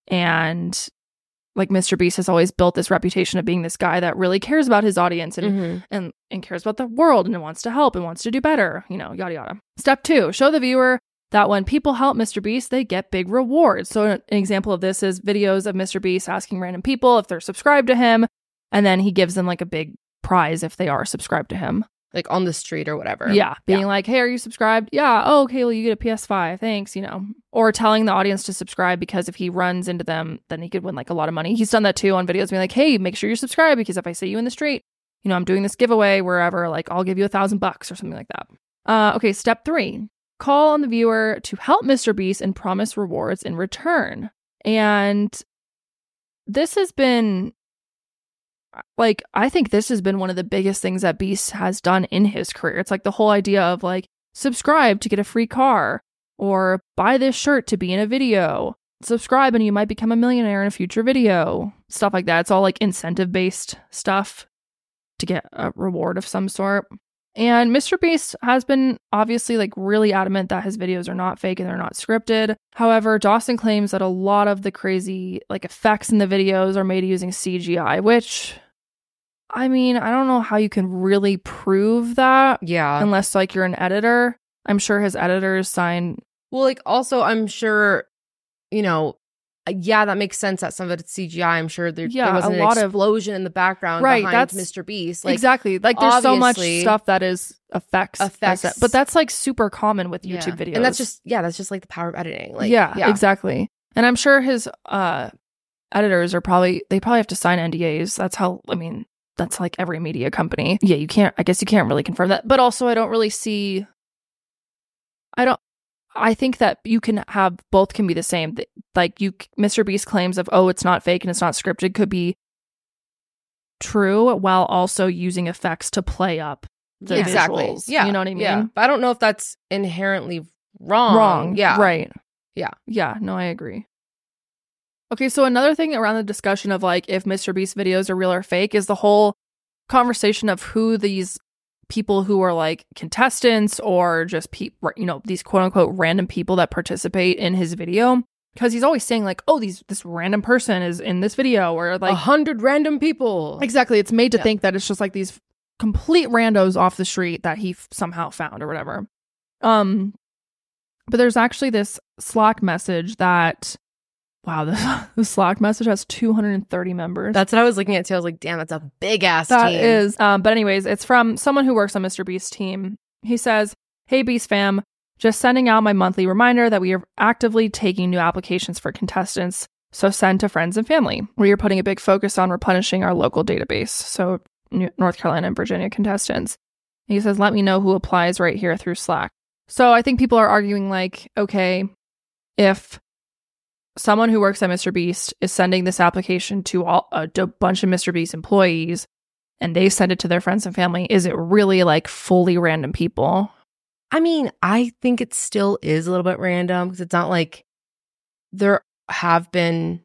And like Mister Beast has always built this reputation of being this guy that really cares about his audience and, Mhm. and, and cares about the world and wants to help and wants to do better, you know, yada, yada. Step two, show the viewer that when people help Mister Beast, they get big rewards. So an example of this is videos of Mister Beast asking random people if they're subscribed to him, and then he gives them like a big prize if they are subscribed to him. like on the street or whatever. Yeah. Being yeah. like, hey, are you subscribed? Yeah. Oh, okay. Well, you get a P S five. Thanks. You know, or telling the audience to subscribe because if he runs into them, then he could win like a lot of money. He's done that too on videos being like, hey, make sure you're subscribed because if I see you in the street, you know, I'm doing this giveaway wherever, like I'll give you a thousand bucks or something like that. Uh, okay. Step three, call on the viewer to help Mister Beast and promise rewards in return. And this has been like, I think this has been one of the biggest things that Beast has done in his career. It's like the whole idea of like, subscribe to get a free car, or buy this shirt to be in a video, subscribe and you might become a millionaire in a future video, stuff like that. It's all like incentive based stuff to get a reward of some sort. And Mister Beast has been obviously like really adamant that his videos are not fake and they're not scripted. However, Dawson claims that a lot of the crazy like effects in the videos are made using C G I, which, I mean, I don't know how you can really prove that. Yeah. Unless like you're an editor. I'm sure his editors sign. Well, like also I'm sure, you know, yeah, that makes sense that some of it's C G I. I'm sure there, Yeah, there was a an lot of- explosion in the background Right, behind that's- Mister Beast. Like, exactly. Like there's so much obviously- stuff that is effects. Effects. as that- But that's like super common with Yeah. YouTube videos. And that's just, yeah, that's just like the power of editing. Like, yeah, yeah. exactly. And I'm sure his uh, editors are probably, they probably have to sign N D As. That's how, I mean, that's like every media company. Yeah, you can't, I guess you can't really confirm that. But also, I don't really see, I don't, I think that you can have, both can be the same. Th- Like you, Mister Beast claims of, oh, it's not fake and it's not scripted could be true while also using effects to play up the exactly. visuals. Yeah. You know what I mean? Yeah. But I don't know if that's inherently wrong. Wrong. Yeah. Right. Yeah. Yeah. No, I agree. Okay. So another thing around the discussion of like if Mister Beast videos are real or fake is the whole conversation of who these people who are like contestants or just people, you know, these quote unquote random people that participate in his video. Because he's always saying like, oh, these this random person is in this video, or like a hundred random people. Exactly. It's made to Yeah. think that it's just like these complete randos off the street that he f- somehow found or whatever. Um, but there's actually this Slack message that, wow, the, the Slack message has two hundred thirty members. That's what I was looking at too. I was like, damn, that's a big ass That team. is, um, but anyways, it's from someone who works on Mister Beast's team. He says, "Hey Beast fam, just sending out my monthly reminder that we are actively taking new applications for contestants. So send to friends and family. We are putting a big focus on replenishing our local database. So New- North Carolina and Virginia contestants." And he says, "Let me know who applies right here through Slack." So I think people are arguing like, okay, if someone who works at Mister Beast is sending this application to all, a d- bunch of Mister Beast employees and they send it to their friends and family, is it really like fully random people? I mean, I think it still is a little bit random because it's not like there have been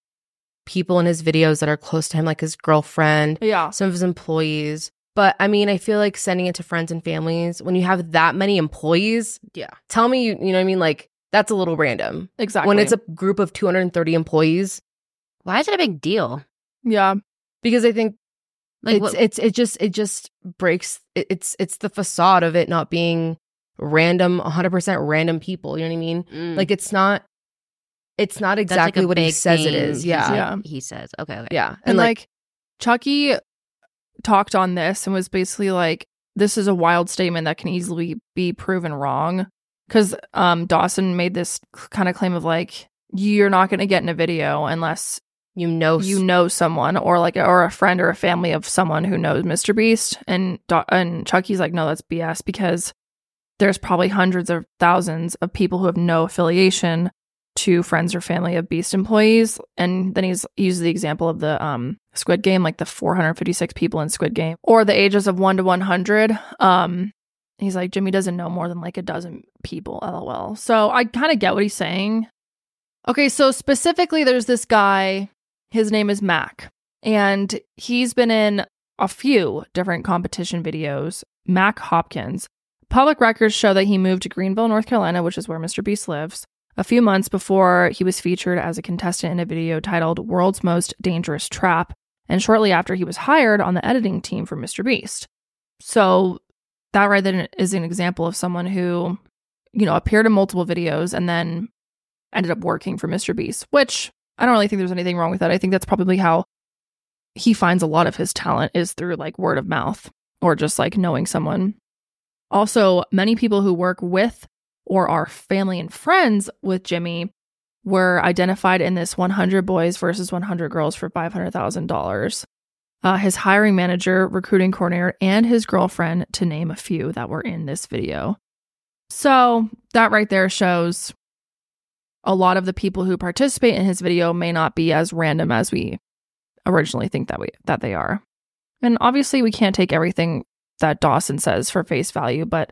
people in his videos that are close to him, like his girlfriend, Yeah. some of his employees. But I mean, I feel like sending it to friends and families when you have that many employees, Yeah. tell me, you, you know what I mean? Like, that's a little random. Exactly. When it's a group of two hundred thirty employees, Why is it a big deal? yeah. because I think Like, it's, what, it's, it just, it just breaks, it, it's, it's the facade of it not being random, one hundred percent random people. You know what I mean? mm, Like, it's not, it's not that's like exactly a what he big says it thing is. he Yeah. said- Yeah. He says, okay, okay. Yeah. And, And, like, like, Chucky talked on this and was basically like, this is a wild statement that can easily be proven wrong. Because um, Dawson made this kind of claim of like, you're not going to get in a video unless you know, you know someone or like or a friend or a family of someone who knows Mister Beast. And Do- and Chucky's like, no, that's B S because there's probably hundreds of thousands of people who have no affiliation to friends or family of Beast employees. And then he's used the example of the um Squid Game, like the four hundred fifty-six people in Squid Game, or the ages of one to one hundred. Um, he's like, Jimmy doesn't know more than like a dozen people, lol. So I kind of get what he's saying. Okay, so specifically, there's this guy. His name is Mac, and he's been in a few different competition videos. Mac Hopkins. Public records show that he moved to Greenville, North Carolina, which is where Mister Beast lives, a few months before he was featured as a contestant in a video titled World's Most Dangerous Trap, and shortly after he was hired on the editing team for Mister Beast. So that right then is an example of someone who, you know, appeared in multiple videos and then ended up working for Mister Beast, which I don't really think there's anything wrong with that. I think that's probably how he finds a lot of his talent is through like word of mouth. or just like knowing someone. Also, many people who work with or are family and friends with Jimmy were identified in this one hundred boys versus one hundred girls for five hundred thousand dollars. Uh, his hiring manager, recruiting coordinator, and his girlfriend, to name a few that were in this video. So that right there shows a lot of the people who participate in his video may not be as random as we originally think that we that they are. And obviously we can't take everything that Dawson says for face value, but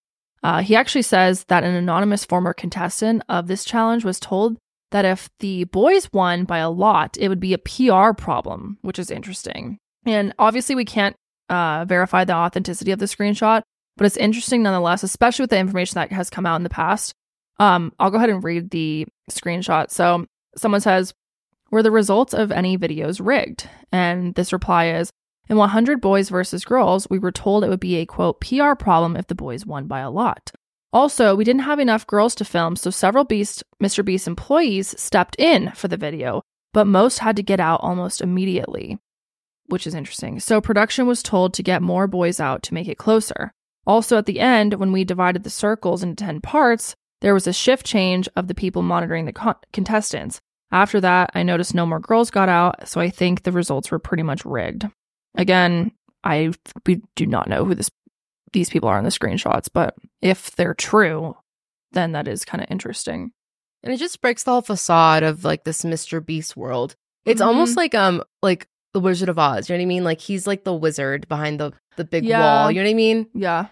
uh, he actually says that an anonymous former contestant of this challenge was told that if the boys won by a lot, it would be a P R problem, which is interesting. And obviously we can't uh, verify the authenticity of the screenshot, but it's interesting nonetheless, especially with the information that has come out in the past. Um, I'll go ahead and read the screenshot. So someone says, were the results of any videos rigged? And this reply is, in one hundred boys versus girls, we were told it would be a, quote, P R problem if the boys won by a lot. Also, we didn't have enough girls to film, so several Beast, Mister Beast employees stepped in for the video, but most had to get out almost immediately, which is interesting. So production was told to get more boys out to make it closer. Also, at the end, when we divided the circles into ten parts, there was a shift change of the people monitoring the con- contestants. After that, I noticed no more girls got out, so I think the results were pretty much rigged. Again, I we do not know who this these people are in the screenshots, but if they're true, then that is kind of interesting. And it just breaks the whole facade of like this Mister Beast world. It's Mhm. almost like um like the Wizard of Oz. You know what I mean? Like he's like the wizard behind the the big Yeah. wall. You know what I mean? Yeah.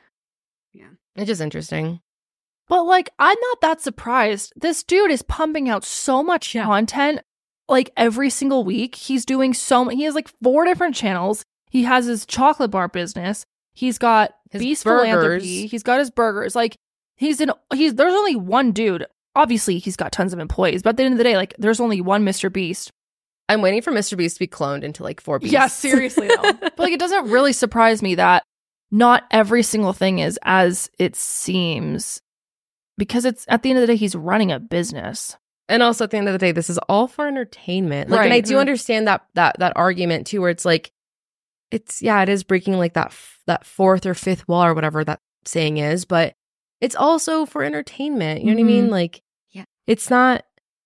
It's just interesting. But like, I'm not that surprised. This dude is pumping out so much content like every single week. He's doing so much. He has like four different channels. He has his chocolate bar business. He's got His Beast burgers. Philanthropy. He's got his burgers. Like he's in, he's, there's only one dude. Obviously he's got tons of employees, but at the end of the day, like there's only one Mister Beast. I'm waiting for Mister Beast to be cloned into like four beasts. Yeah, seriously though. But like, it doesn't really surprise me that not every single thing is as it seems, because it's at the end of the day, he's running a business. And also at the end of the day, this is all for entertainment. Like, and I Right. do understand that that that argument too, where it's like, it's yeah, it is breaking like that f- that fourth or fifth wall or whatever that saying is, but it's also for entertainment. You know what I mean? Mhm. Like, Yeah. it's not.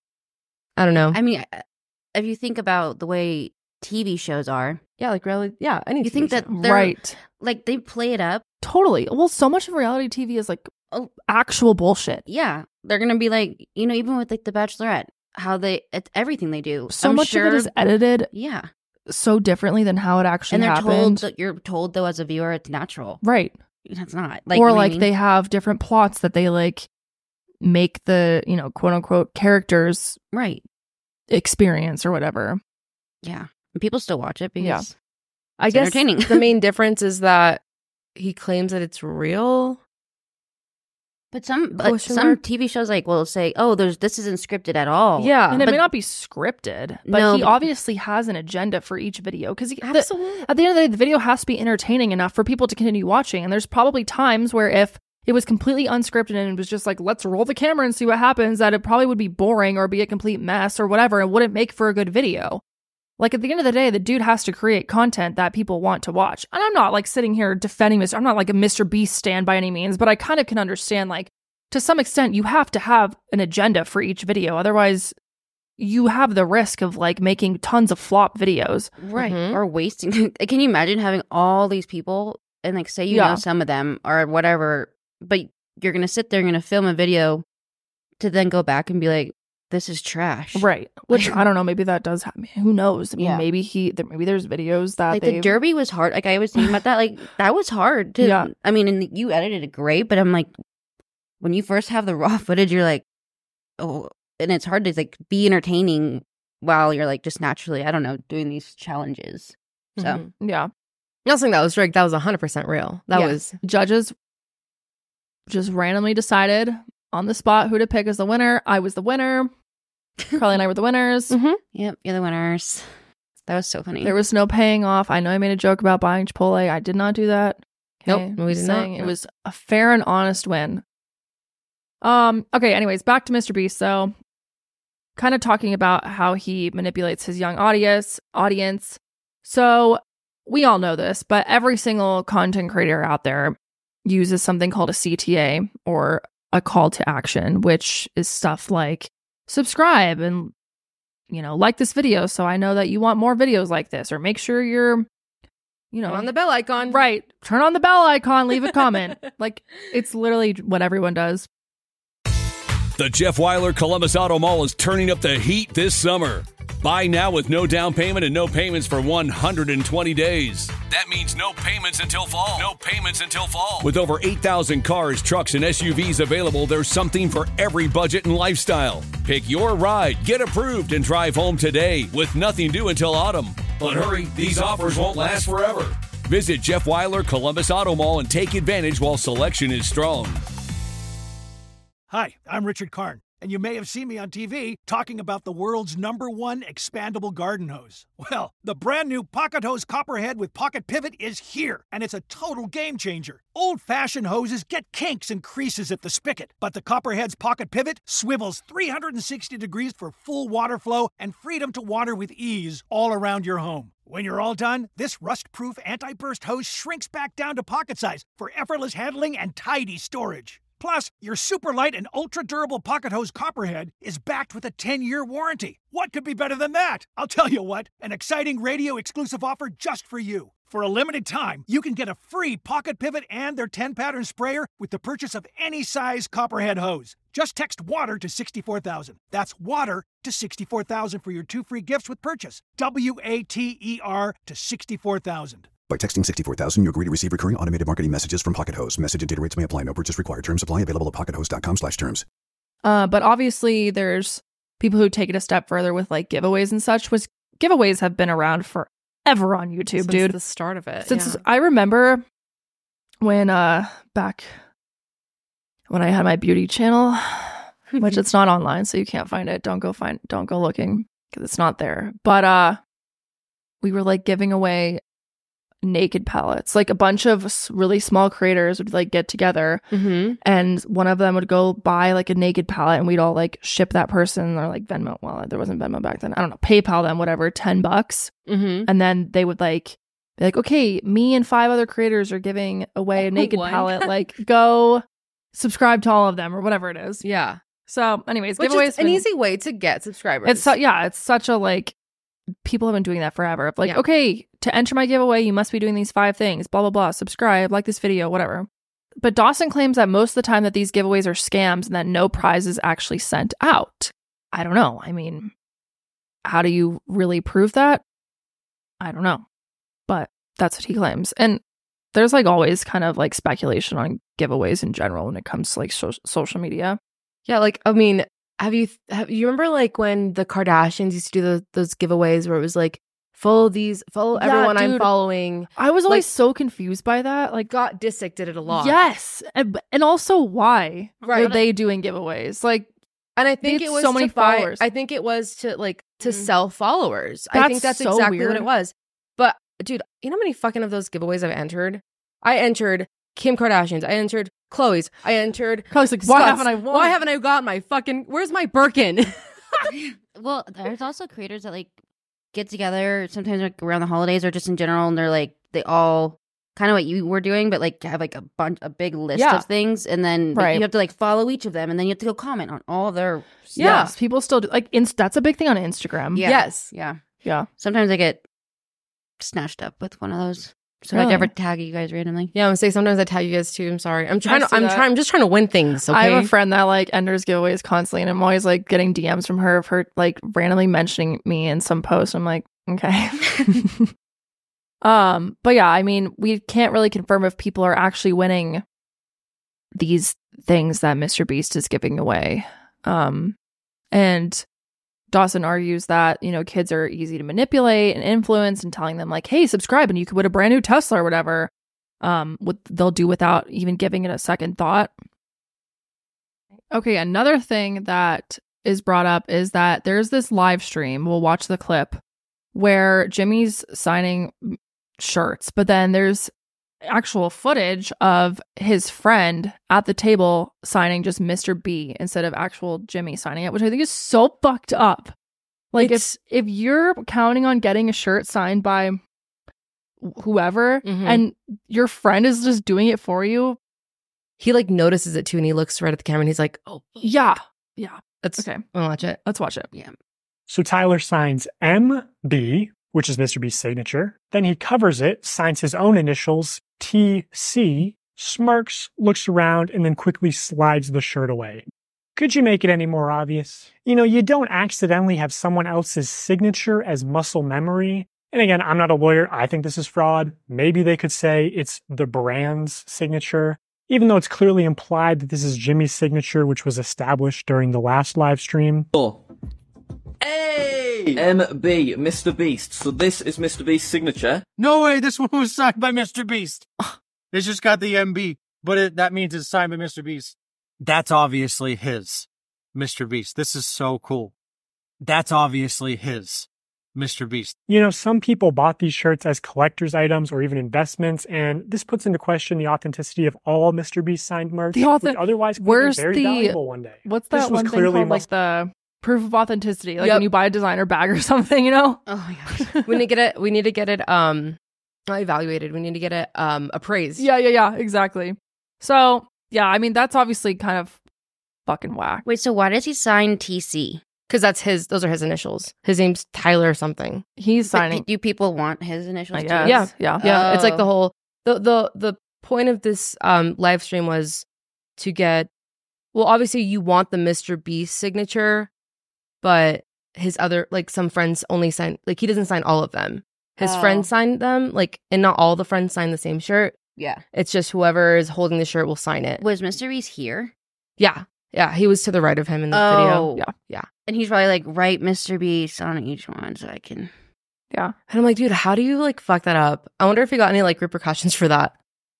I don't know. I mean, if you think about the way T V shows are, yeah, like really, yeah. Any you T V think that show. they're Right. like they play it up. Totally. Well, so much of reality T V is like Oh. actual bullshit. Yeah, they're gonna be like, you know, even with like The Bachelorette, how they it's everything they do. So I'm much sure, of it is edited yeah, so differently than how it actually and they're happened. told that you're told though as a viewer it's natural. Right. It's not like or you know what I like mean? they have different plots that they like make the, you know, quote unquote characters right. experience or whatever. Yeah, and people still watch it because Yeah. I it's guess entertaining. the main difference is that he claims that it's real. But some but Question some mark? T V shows like will say, "Oh, there's this isn't scripted at all." Yeah, And it but- may not be scripted, but No, he but- obviously has an agenda for each video because absolutely. at the end of the day, the video has to be entertaining enough for people to continue watching. And there's probably times where if it was completely unscripted and it was just like, let's roll the camera and see what happens, that it probably would be boring or be a complete mess or whatever and wouldn't make for a good video. Like at the end of the day, the dude has to create content that people want to watch. And I'm not like sitting here defending Mister I'm not like a Mister Beast stan by any means, but I kind of can understand like to some extent you have to have an agenda for each video. Otherwise, you have the risk of like making tons of flop videos. right. Mhm. Or wasting. Can you imagine having all these people and like say you Yeah. know some of them or whatever, but you're gonna sit there and gonna film a video to then go back and be like, "This is trash." Right. Which I don't know, maybe that does happen. Who knows? I mean, Yeah. maybe he there, maybe there's videos that Like they the Derby was hard. Like I was thinking about that. Like that was hard to. Yeah. I mean, and you edited it great, but I'm like, when you first have the raw footage, you're like, oh, and it's hard to like be entertaining while you're like just naturally, I don't know, doing these challenges. So Mhm. Yeah. I'm not saying that was rigged. That was one hundred percent real. That Yeah. was Judges just randomly decided on the spot who to pick as the winner. I was the winner. Carly and I were the winners. Mhm. yep, you're the winners. That was so funny. There was no paying off. I know I made a joke about buying Chipotle. I did not do that. Nope, Okay? we Just did not. saying It Nope. was a fair and honest win. Um. Okay. Anyways, back to Mister Beast. So, kind of talking about how he manipulates his young audience. Audience. So, we all know this, but every single content creator out there uses something called a C T A, or a call to action, which is stuff like subscribe and, you know, like this video so I know that you want more videos like this, or make sure you're, you know, Turn on the bell icon. Right. Turn on the bell icon, leave a comment. Like, it's literally what everyone does. The Jeff Weiler Columbus Auto Mall is turning up the heat this summer. Buy now with no down payment and no payments for one hundred twenty days. That means no payments until fall. No payments until fall. With over eight thousand cars, trucks, and S U Vs available, there's something for every budget and lifestyle. Pick your ride, get approved, and drive home today with nothing due until autumn. But hurry, these offers won't last forever. Visit Jeff Weiler Columbus Auto Mall and take advantage while selection is strong. Hi, I'm Richard Karn, and you may have seen me on T V talking about the world's number one expandable garden hose. Well, the brand new Pocket Hose Copperhead with Pocket Pivot is here, and it's a total game changer. Old-fashioned hoses get kinks and creases at the spigot, but the Copperhead's Pocket Pivot swivels three hundred sixty degrees for full water flow and freedom to water with ease all around your home. When you're all done, this rust-proof anti-burst hose shrinks back down to pocket size for effortless handling and tidy storage. Plus, your super light and ultra-durable Pocket Hose Copperhead is backed with a ten-year warranty. What could be better than that? I'll tell you what, an exciting radio-exclusive offer just for you. For a limited time, you can get a free Pocket Pivot and their ten-pattern sprayer with the purchase of any size Copperhead hose. Just text WATER to sixty-four thousand. That's WATER to sixty-four thousand for your two free gifts with purchase. W A T E R to sixty-four thousand. By texting sixty-four thousand, you agree to receive recurring automated marketing messages from Pocket Hose. Message and data rates may apply. No purchase required. Terms apply. Available at pockethose.com slash terms. Uh, but obviously, there's people who take it a step further with like giveaways and such. Was giveaways have been around forever on YouTube, Since dude. the start of it. Since yeah. I remember when uh back when I had my beauty channel, which it's not online, so you can't find it. Don't go find. Don't go looking because it's not there. But uh, we were like giving away naked palettes. Like a bunch of s- really small creators would like get together, Mm-hmm. and one of them would go buy like a naked palette, and we'd all like ship that person, or like Venmo. Well, there wasn't Venmo back then. I don't know. PayPal them, whatever, ten bucks, Mm-hmm. and then they would like be like, okay, me and five other creators are giving away a naked What? palette. Like, go subscribe to all of them, or whatever it is. Yeah. So, anyways, Which giveaways. is an been- easy way to get subscribers. It's so, yeah, it's such a like. People have been doing that forever. Like, Yeah. okay, to enter my giveaway, you must be doing these five things. Blah blah blah. Subscribe, like this video, whatever. But Dawson claims that most of the time that these giveaways are scams and that no prize is actually sent out. I don't know. I mean, how do you really prove that? I don't know. But that's what he claims. And there's like always kind of like speculation on giveaways in general when it comes to like so- social media. Yeah, like, I mean, have you have you remember like when the Kardashians used to do the, those giveaways where it was like, follow these, follow Yeah, everyone I'm dude. following? I was always Like- so confused by that. Like, Got Disick did it a lot. yes. And, and also why Right. are they doing giveaways? Like, And I think They it had was so many to buy- followers. I think it was to like to Mm. sell followers. I think That's that's so exactly weird. what it was. But dude, you know how many fucking of those giveaways I've entered? I entered Kim Kardashian's. I entered Khloe's. I entered I was like, why Scott's. haven't I won? Why haven't I got my fucking? Where's my Birkin? Well, there's also creators that like get together sometimes like around the holidays or just in general, and they're like they all kind of what you were doing, but like have like a bunch, a big list Yeah. of things, and then like, Right. you have to like follow each of them, and then you have to go comment on all of their Yeah. Yes, people still do. Like, inst- that's a big thing on Instagram. Yeah. Yes. Yeah. Yeah. Sometimes I get snatched up with one of those, so Really? I never tag you guys randomly. Yeah, I'm gonna say sometimes I tag you guys too. I'm sorry. I'm trying I to. see I'm that. trying. I'm just trying to win things. Okay. I have a friend that like enters giveaways constantly, and I'm always like getting D Ms from her of her like randomly mentioning me in some post. I'm like, okay. um, but yeah, I mean, we can't really confirm if people are actually winning these things that Mister Beast is giving away. Um, and Dawson argues that, you know, kids are easy to manipulate and influence, and telling them like, hey, subscribe and you could win a brand new Tesla or whatever. Um, what they'll do without even giving it a second thought. Okay, another thing that is brought up is that there's this live stream. We'll watch the clip where Jimmy's signing shirts, but then there's actual footage of his friend at the table signing just Mister B instead of actual Jimmy signing it, which I think is so fucked up. Like, It's- if if you're counting on getting a shirt signed by whoever, Mhm. and your friend is just doing it for you. He like notices it too, and he looks right at the camera, and he's like, "Oh, Yeah. Yeah. let's Okay. I'll watch it." Let's watch it. So Tyler signs M B, which is Mister Beast's signature. Then he covers it, signs his own initials, T C, smirks, looks around, and then quickly slides the shirt away. Could you make it any more obvious? You know, you don't accidentally have someone else's signature as muscle memory. And again, I'm not a lawyer. I think this is fraud. Maybe they could say it's the brand's signature, even though it's clearly implied that this is Jimmy's signature, which was established during the last live stream. Hey! M B, Mister Beast. So this is Mister Beast's signature. No way, this one was signed by Mister Beast. It's just got the M B, but it, that means it's signed by Mister Beast. That's obviously his, Mister Beast. This is so cool. That's obviously his, Mister Beast. You know, some people bought these shirts as collector's items or even investments, and this puts into question the authenticity of all Mister Beast signed merch, The authent- which otherwise could Where's be very the- valuable one day. What's This that was one thing clearly called? Like mus- the proof of authenticity. Like Yep. when you buy a designer bag or something, you know? Oh my gosh. we need to get it. We need to get it. Um, not evaluated. We need to get it. Um, appraised. Yeah, yeah, yeah. Exactly. So, yeah, I mean, that's obviously kind of fucking whack. Wait, so why does he sign T C? because that's his. Those are his initials. His name's Tyler or something. He's But signing. do people want his initials I too? guess. Yeah. Yeah. Yeah, it's like the Oh. whole the the the point of this um live stream was to get. Well, obviously you want the Mister Beast signature, but his other like some friends only sign like he doesn't sign all of them. His Oh. friends signed them, like, and not all the friends sign the same shirt. Yeah. It's just whoever is holding the shirt will sign it. Was Mister Beast here? Yeah, yeah, he was to the right of him in the Oh. video. Yeah. Yeah. And he's probably like, write Mister Beast on each one so I can. Yeah. And I'm like, dude, how do you like fuck that up? I wonder if he got any like repercussions for that.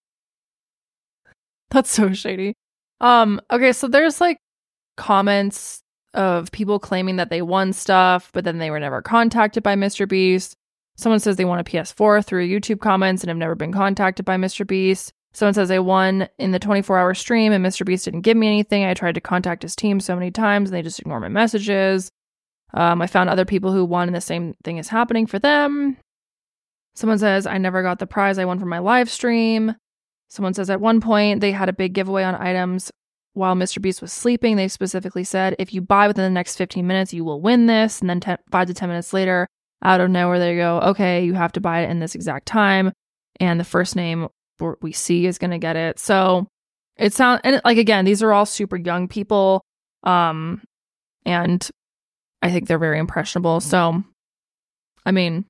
That's so shady. Um, okay, so there's like comments of people claiming that they won stuff, but then they were never contacted by Mister Beast. Someone says they won a P S four through YouTube comments and have never been contacted by Mister Beast. Someone says they won in the twenty-four hour stream and Mister Beast didn't give me anything. I tried to contact his team so many times and they just ignore my messages. Um, I found other people who won and the same thing is happening for them. Someone says, I never got the prize I won from my live stream. Someone says at one point they had a big giveaway on items while Mister Beast was sleeping. They specifically said, if you buy within the next fifteen minutes, you will win this. And then ten, five to ten minutes later, out of nowhere, they go, okay, you have to buy it in this exact time. And the first name we see is going to get it. So it sounds, and like, again, these are all super young people. Um, and I think they're very impressionable. So, I mean,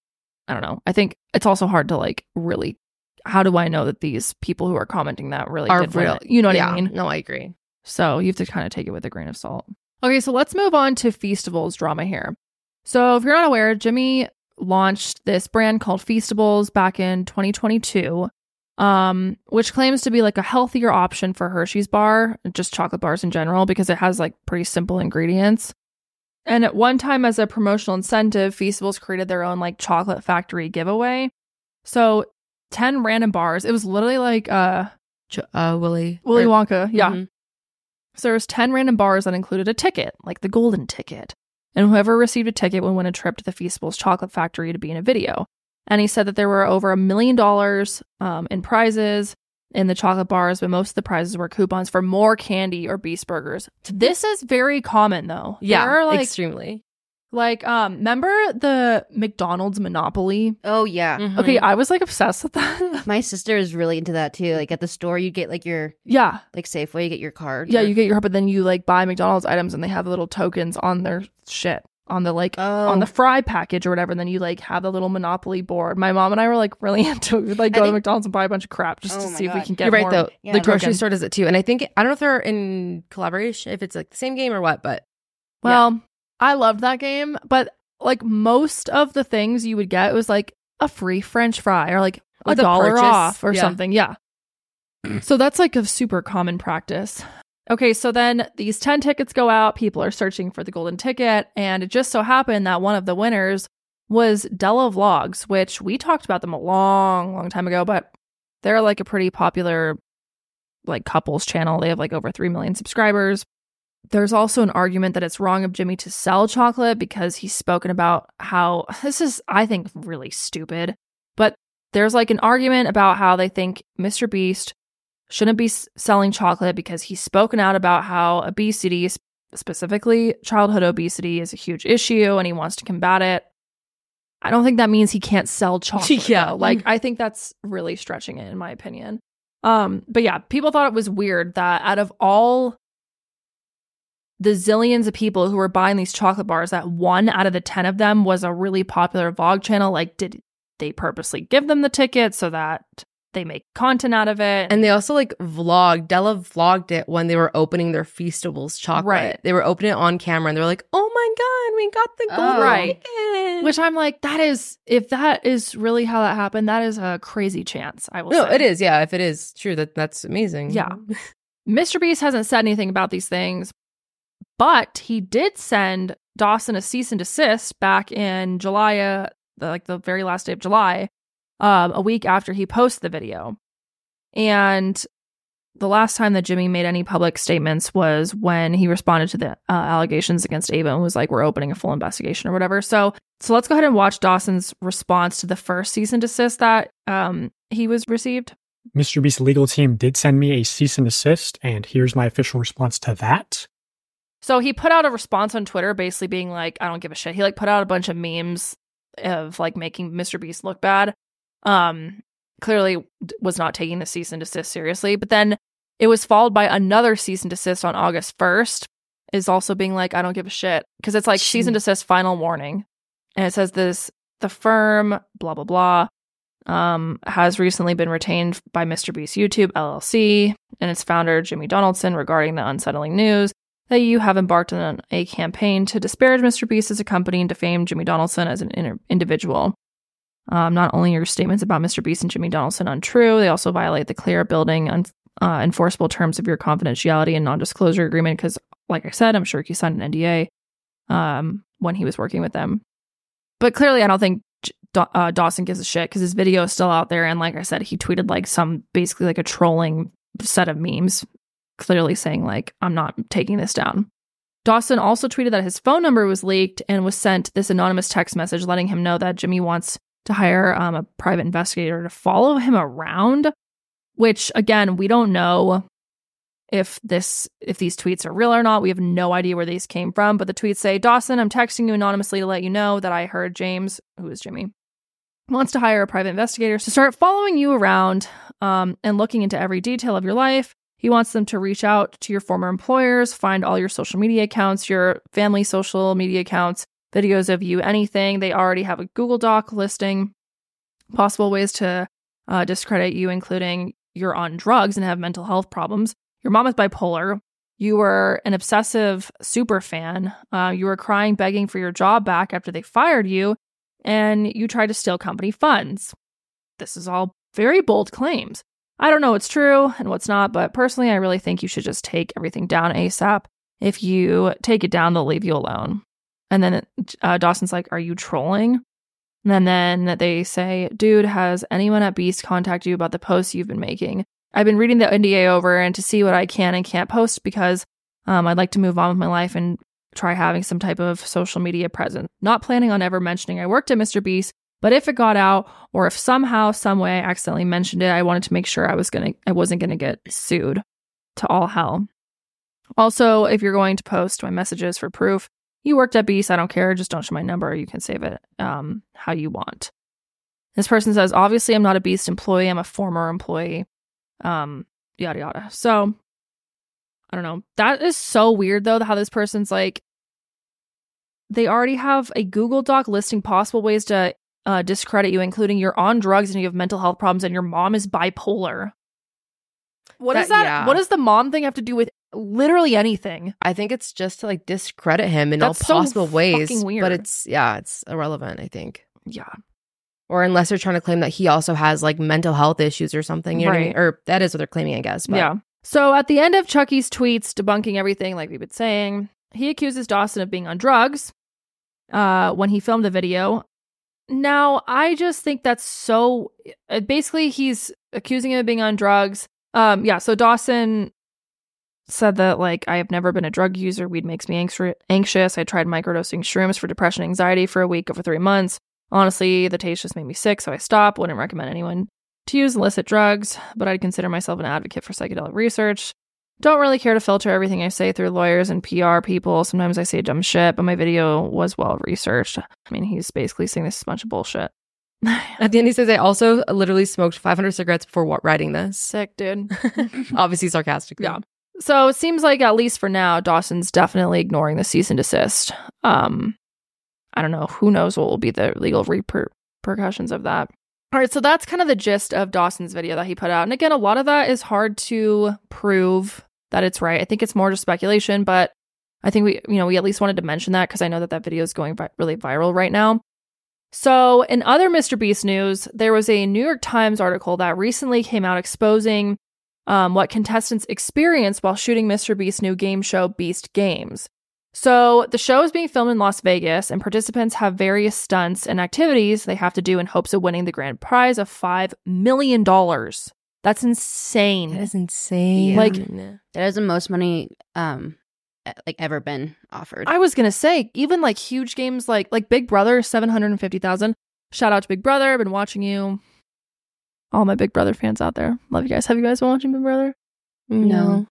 I don't know. I think it's also hard to like really, how do I know that these people who are commenting that really Are did win real. it? You know what yeah, I mean? No, I agree. So you have to kind of take it with a grain of salt. Okay, so let's move on to Feastables drama here. So if you're not aware, Jimmy launched this brand called Feastables back in twenty twenty-two, um, which claims to be like a healthier option for Hershey's bar, just chocolate bars in general, because it has like pretty simple ingredients. And at one time, as a promotional incentive, Feastables created their own like chocolate factory giveaway. So ten random bars. It was literally like uh, Ch- uh, Willy. Willy or- Wonka. Yeah. Mhm. So there was ten random bars that included a ticket, like the golden ticket. And whoever received a ticket would win a trip to the Feastables chocolate factory to be in a video. And he said that there were over a million dollars um, in prizes in the chocolate bars, but most of the prizes were coupons for more candy or Beast burgers. This is very common, though. Yeah, There are, like, extremely. like, um, remember the McDonald's Monopoly? Oh, yeah. Mhm. Okay, I was like obsessed with that. My sister is really into that too. Like at the store, you get like your, yeah. like Safeway, you get your card. Yeah, you get your, but then you like buy McDonald's items and they have little tokens on their shit, on the like, Oh. on the fry package or whatever. And then you like have the little Monopoly board. My mom and I were like really into it. We'd like I go to think- McDonald's and buy a bunch of crap just Oh to my see if we God. can get You're right more. though. Yeah, the grocery token. store does it too, and I think I don't know if they're in collaboration, if it's like the same game or what, but Well, I loved that game, but like most of the things you would get was like a free French fry or like a With a dollar purchase, off or yeah. something. Yeah. So that's like a super common practice. Okay, so then these ten tickets go out. People are searching for the golden ticket. And it just so happened that one of the winners was Della Vlogs, which we talked about them a long, long time ago, but they're like a pretty popular like couples channel. They have like over three million subscribers. There's also an argument that it's wrong of Jimmy to sell chocolate because he's spoken about how this is, I think, really stupid. But there's like an argument about how they think Mister Beast shouldn't be s- selling chocolate because he's spoken out about how obesity, specifically childhood obesity, is a huge issue and he wants to combat it. I don't think that means he can't sell chocolate. Yeah. Though. Like, I think that's really stretching it, in my opinion. Um, but yeah, people thought it was weird that out of all the zillions of people who were buying these chocolate bars, that one out of the ten of them was a really popular vlog channel. Like, did they purposely give them the ticket so that they make content out of it? And they also like vlogged, Della vlogged it when they were opening their Feastables chocolate. Right. They were opening it on camera and they were like, oh my God, we got the gold Oh. Right. ticket. Which I'm like, that is, if that is really how that happened, that is a crazy chance, I will No, say. it is. Yeah. If it is true, that that's amazing. Yeah. Mister Beast hasn't said anything about these things, but he did send Dawson a cease and desist back in July, uh, the, like the very last day of July, um, a week after he posted the video. And the last time that Jimmy made any public statements was when he responded to the uh, allegations against Ava and was like, we're opening a full investigation or whatever. So, so let's go ahead and watch Dawson's response to the first cease and desist that um, he was received. Mister Beast's legal team did send me a cease and desist, and here's my official response to that. So he put out a response on Twitter basically being like, I don't give a shit. He like put out a bunch of memes of like making Mister Beast look bad. Um, clearly was not taking the cease and desist seriously. But then it was followed by another cease and desist on August first, is also being like, I don't give a shit. Because it's like cease and desist final warning. And it says this, the firm, blah, blah, blah, um, has recently been retained by Mister Beast YouTube, L L C, and its founder, Jimmy Donaldson, regarding the unsettling news that you have embarked on a campaign to disparage Mister Beast as a company and defame Jimmy Donaldson as an in- individual. Um, not only are your statements about Mister Beast and Jimmy Donaldson untrue, they also violate the clear building un- uh, enforceable terms of your confidentiality and non-disclosure agreement because, like I said, I'm sure he signed an N D A um, when he was working with them. But clearly, I don't think J- uh, Dawson gives a shit because his video is still out there. And like I said, he tweeted like some, basically like a trolling set of memes, clearly saying like, I'm not taking this down. Dawson also tweeted that his phone number was leaked and was sent this anonymous text message letting him know that Jimmy wants to hire um, a private investigator to follow him around, which again, we don't know if this if these tweets are real or not. We have no idea where these came from, but the tweets say, Dawson, I'm texting you anonymously to let you know that I heard James, who is Jimmy, wants to hire a private investigator to start following you around um, and looking into every detail of your life. He wants them to reach out to your former employers, find all your social media accounts, your family social media accounts, videos of you, anything. They already have a Google Doc listing possible ways to uh, discredit you, including you're on drugs and have mental health problems. Your mom is bipolar. You were an obsessive super fan. Uh, you were crying, begging for your job back after they fired you, and you tried to steal company funds. This is all very bold claims. I don't know what's true and what's not, but personally, I really think you should just take everything down ASAP. If you take it down, they'll leave you alone. And then uh, Dawson's like, are you trolling? And then they say, dude, has anyone at Beast contacted you about the posts you've been making? I've been reading the N D A over and to see what I can and can't post because um, I'd like to move on with my life and try having some type of social media presence. Not planning on ever mentioning I worked at Mister Beast, but if it got out or if somehow, some way I accidentally mentioned it, I wanted to make sure I was gonna, I wasn't gonna get sued to all hell. Also, if you're going to post my messages for proof, you worked at Beast, I don't care, just don't show my number. You can save it um, how you want. This person says, obviously I'm not a Beast employee, I'm a former employee. Um, yada yada. So, I don't know. That is so weird though, how this person's like, they already have a Google Doc listing possible ways to uh, discredit you, including you're on drugs and you have mental health problems and your mom is bipolar. What That- is that? yeah. What does the mom thing have to do with literally anything? I think it's just to like discredit him in That's so all possible ways. fucking weird. But it's, yeah, it's irrelevant, I think. Yeah. Or unless they're trying to claim that he also has like mental health issues or something. You know what I mean? Right. Or that is what they're claiming, I guess. But Yeah. So at the end of Chucky's tweets debunking everything, like we've been saying, he accuses Dawson of being on drugs uh, when he filmed the video. Now, I just think that's so... uh, Basically, he's accusing him of being on drugs. Um, yeah, so Dawson said that, like, I have never been a drug user. Weed makes me anx- anxious. I tried microdosing shrooms for depression and anxiety for a week over three months. Honestly, the taste just made me sick, so I stopped. Wouldn't recommend anyone to use illicit drugs, but I'd consider myself an advocate for psychedelic research. Don't really care to filter everything I say through lawyers and P R people. Sometimes I say dumb shit, but my video was well researched. I mean, he's basically saying this is a bunch of bullshit. At the end, he says, I also literally smoked five hundred cigarettes before wa- writing this. Sick, dude. Obviously sarcastic. Yeah. So it seems like, at least for now, Dawson's definitely ignoring the cease and desist. Um, I don't know. Who knows what will be the legal reper- repercussions of that. All right, so that's kind of the gist of Dawson's video that he put out. And again, a lot of that is hard to prove that it's right. I think it's more just speculation, but I think we, you know, we at least wanted to mention that because I know that that video is going vi- really viral right now. So in other Mister Beast news, there was a New York Times article that recently came out exposing um, what contestants experienced while shooting Mister Beast's new game show, Beast Games. So the show is being filmed in Las Vegas, and participants have various stunts and activities they have to do in hopes of winning the grand prize of five million dollars. That's insane. That is insane. Like, that is the most money um like ever been offered. I was gonna say, even like huge games like like Big Brother, seven hundred fifty thousand. Shout out to Big Brother. I've been watching you. All my Big Brother fans out there. Love you guys. Have you guys been watching Big Brother? No.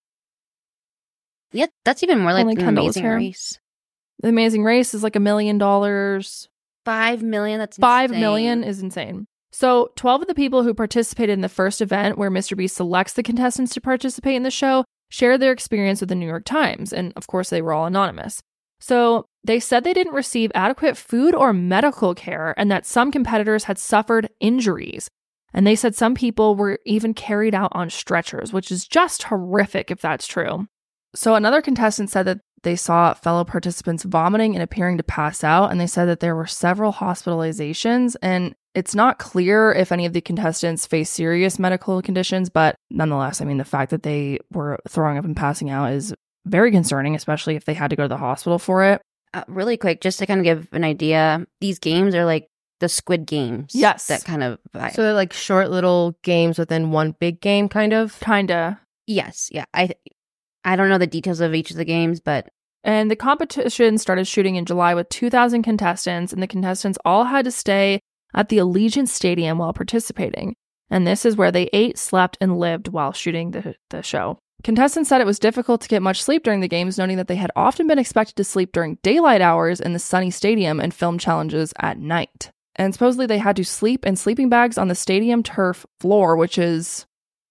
Yeah, that's even more like Only the Kendall was Amazing here. Race. The Amazing Race is like a million dollars. Five million. That's Five insane. million is insane. So twelve of the people who participated in the first event, where Mister Beast selects the contestants to participate in the show, shared their experience with the New York Times. And of course, they were all anonymous. So they said they didn't receive adequate food or medical care, and that some competitors had suffered injuries. And they said some people were even carried out on stretchers, which is just horrific if that's true. So another contestant said that they saw fellow participants vomiting and appearing to pass out, and they said that there were several hospitalizations, and it's not clear if any of the contestants faced serious medical conditions, but nonetheless, I mean, the fact that they were throwing up and passing out is very concerning, especially if they had to go to the hospital for it. Uh, really quick, just to kind of give an idea, these games are like the Squid Games. Yes. That kind of vibe. So they're like short little games within one big game, kind of? Kinda. Yes, yeah. I I don't know the details of each of the games, but... And the competition started shooting in July with two thousand contestants, and the contestants all had to stay at the Allegiant Stadium while participating. And this is where they ate, slept, and lived while shooting the, the show. Contestants said it was difficult to get much sleep during the games, noting that they had often been expected to sleep during daylight hours in the sunny stadium and film challenges at night. And supposedly they had to sleep in sleeping bags on the stadium turf floor, which is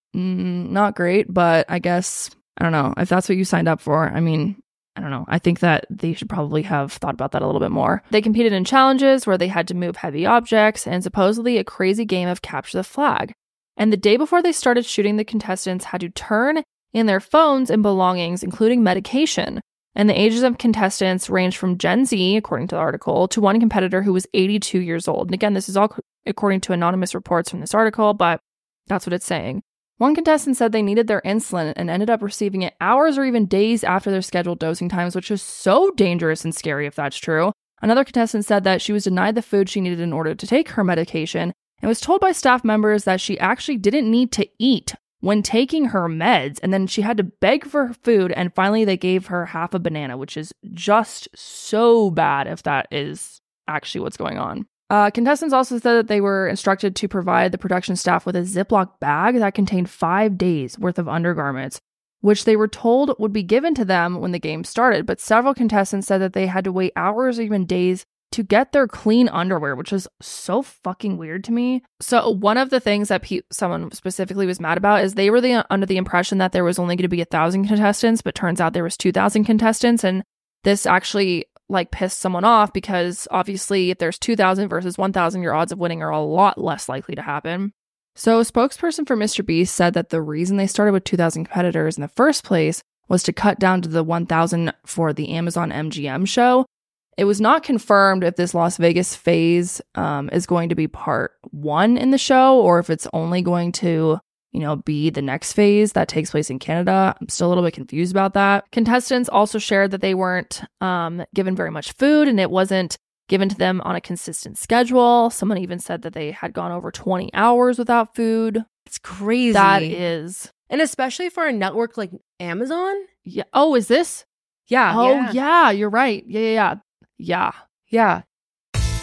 mm, not great, but I guess, I don't know, if that's what you signed up for, I mean, I don't know. I think that they should probably have thought about that a little bit more. They competed in challenges where they had to move heavy objects and supposedly a crazy game of capture the flag. And the day before they started shooting, the contestants had to turn in their phones and belongings, including medication. And the ages of contestants ranged from Gen Z, according to the article, to one competitor who was eighty-two years old. And again, this is all according to anonymous reports from this article, but that's what it's saying. One contestant said they needed their insulin and ended up receiving it hours or even days after their scheduled dosing times, which is so dangerous and scary if that's true. Another contestant said that she was denied the food she needed in order to take her medication and was told by staff members that she actually didn't need to eat when taking her meds, and then she had to beg for food, and finally they gave her half a banana, which is just so bad if that is actually what's going on. Uh, contestants also said that they were instructed to provide the production staff with a Ziploc bag that contained five days worth of undergarments, which they were told would be given to them when the game started. But several contestants said that they had to wait hours or even days to get their clean underwear, which is so fucking weird to me. So one of the things that pe- someone specifically was mad about is they were the, under the impression that there was only going to be a thousand contestants, but turns out there was two thousand contestants. And this actually like pissed someone off because obviously if there's two thousand versus one thousand, your odds of winning are a lot less likely to happen. So a spokesperson for Mister Beast said that the reason they started with two thousand competitors in the first place was to cut down to the one thousand for the Amazon M G M show. It was not confirmed if this Las Vegas phase um, is going to be part one in the show or if it's only going to, you know, be the next phase that takes place in Canada. I'm still a little bit confused about that. Contestants also shared that they weren't um, given very much food and it wasn't given to them on a consistent schedule. Someone even said that they had gone over twenty hours without food. It's crazy. That is. And especially for a network like Amazon. Yeah. Oh, is this? Yeah. Oh, yeah. yeah. You're right. Yeah, yeah, yeah. Yeah. Yeah.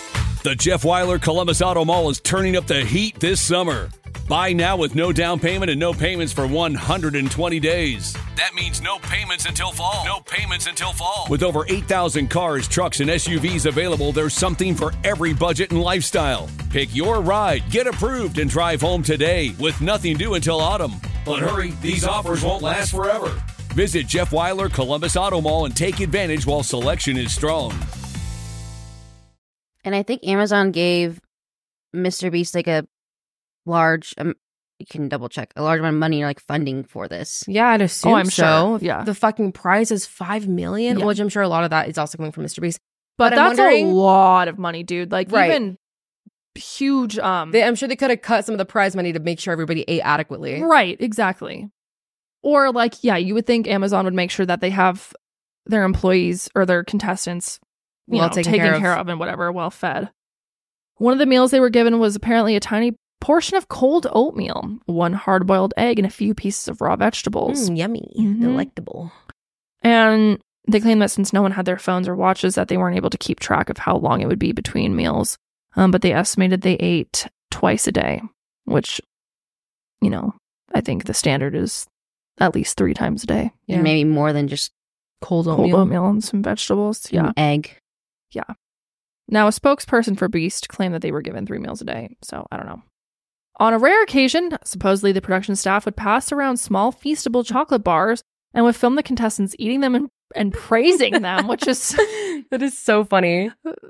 The Jeff Weiler Columbus Auto Mall is turning up the heat this summer. Buy now with no down payment and no payments for one hundred twenty days. That means no payments until fall. No payments until fall. With over eight thousand cars, trucks, and S U Vs available, there's something for every budget and lifestyle. Pick your ride, get approved, and drive home today with nothing due until autumn. But hurry, these offers won't last forever. Visit Jeff Weiler Columbus Auto Mall and take advantage while selection is strong. And I think Amazon gave Mister Beast like a large, um, you can double check, a large amount of money, like funding for this. Yeah, I'd assume Oh, I'm so. sure. Yeah. The fucking prize is five million, Yeah. which I'm sure a lot of that is also coming from Mister Beast. But, But I'm that's wondering- a lot of money, dude. Like, Right. even huge. Um, They, I'm sure they could have cut some of the prize money to make sure everybody ate adequately. Right, exactly. Or, like, yeah, you would think Amazon would make sure that they have their employees or their contestants you Well know, taken taken care care of. of and whatever, well fed. One of the meals they were given was apparently a tiny portion of cold oatmeal, one hard-boiled egg, and a few pieces of raw vegetables. Mm, yummy. Mhm. Delectable. And they claim that since no one had their phones or watches, that they weren't able to keep track of how long it would be between meals. Um, but they estimated they ate twice a day, which, you know, I think the standard is at least three times a day. Yeah. And maybe more than just Cold Cold oatmeal. oatmeal and some vegetables. Yeah. an egg. Now, a spokesperson for Beast claimed that they were given three meals a day, so I don't know. On a rare occasion, supposedly the production staff would pass around small feastable chocolate bars and would film the contestants eating them and, and praising them, which is... That is so funny.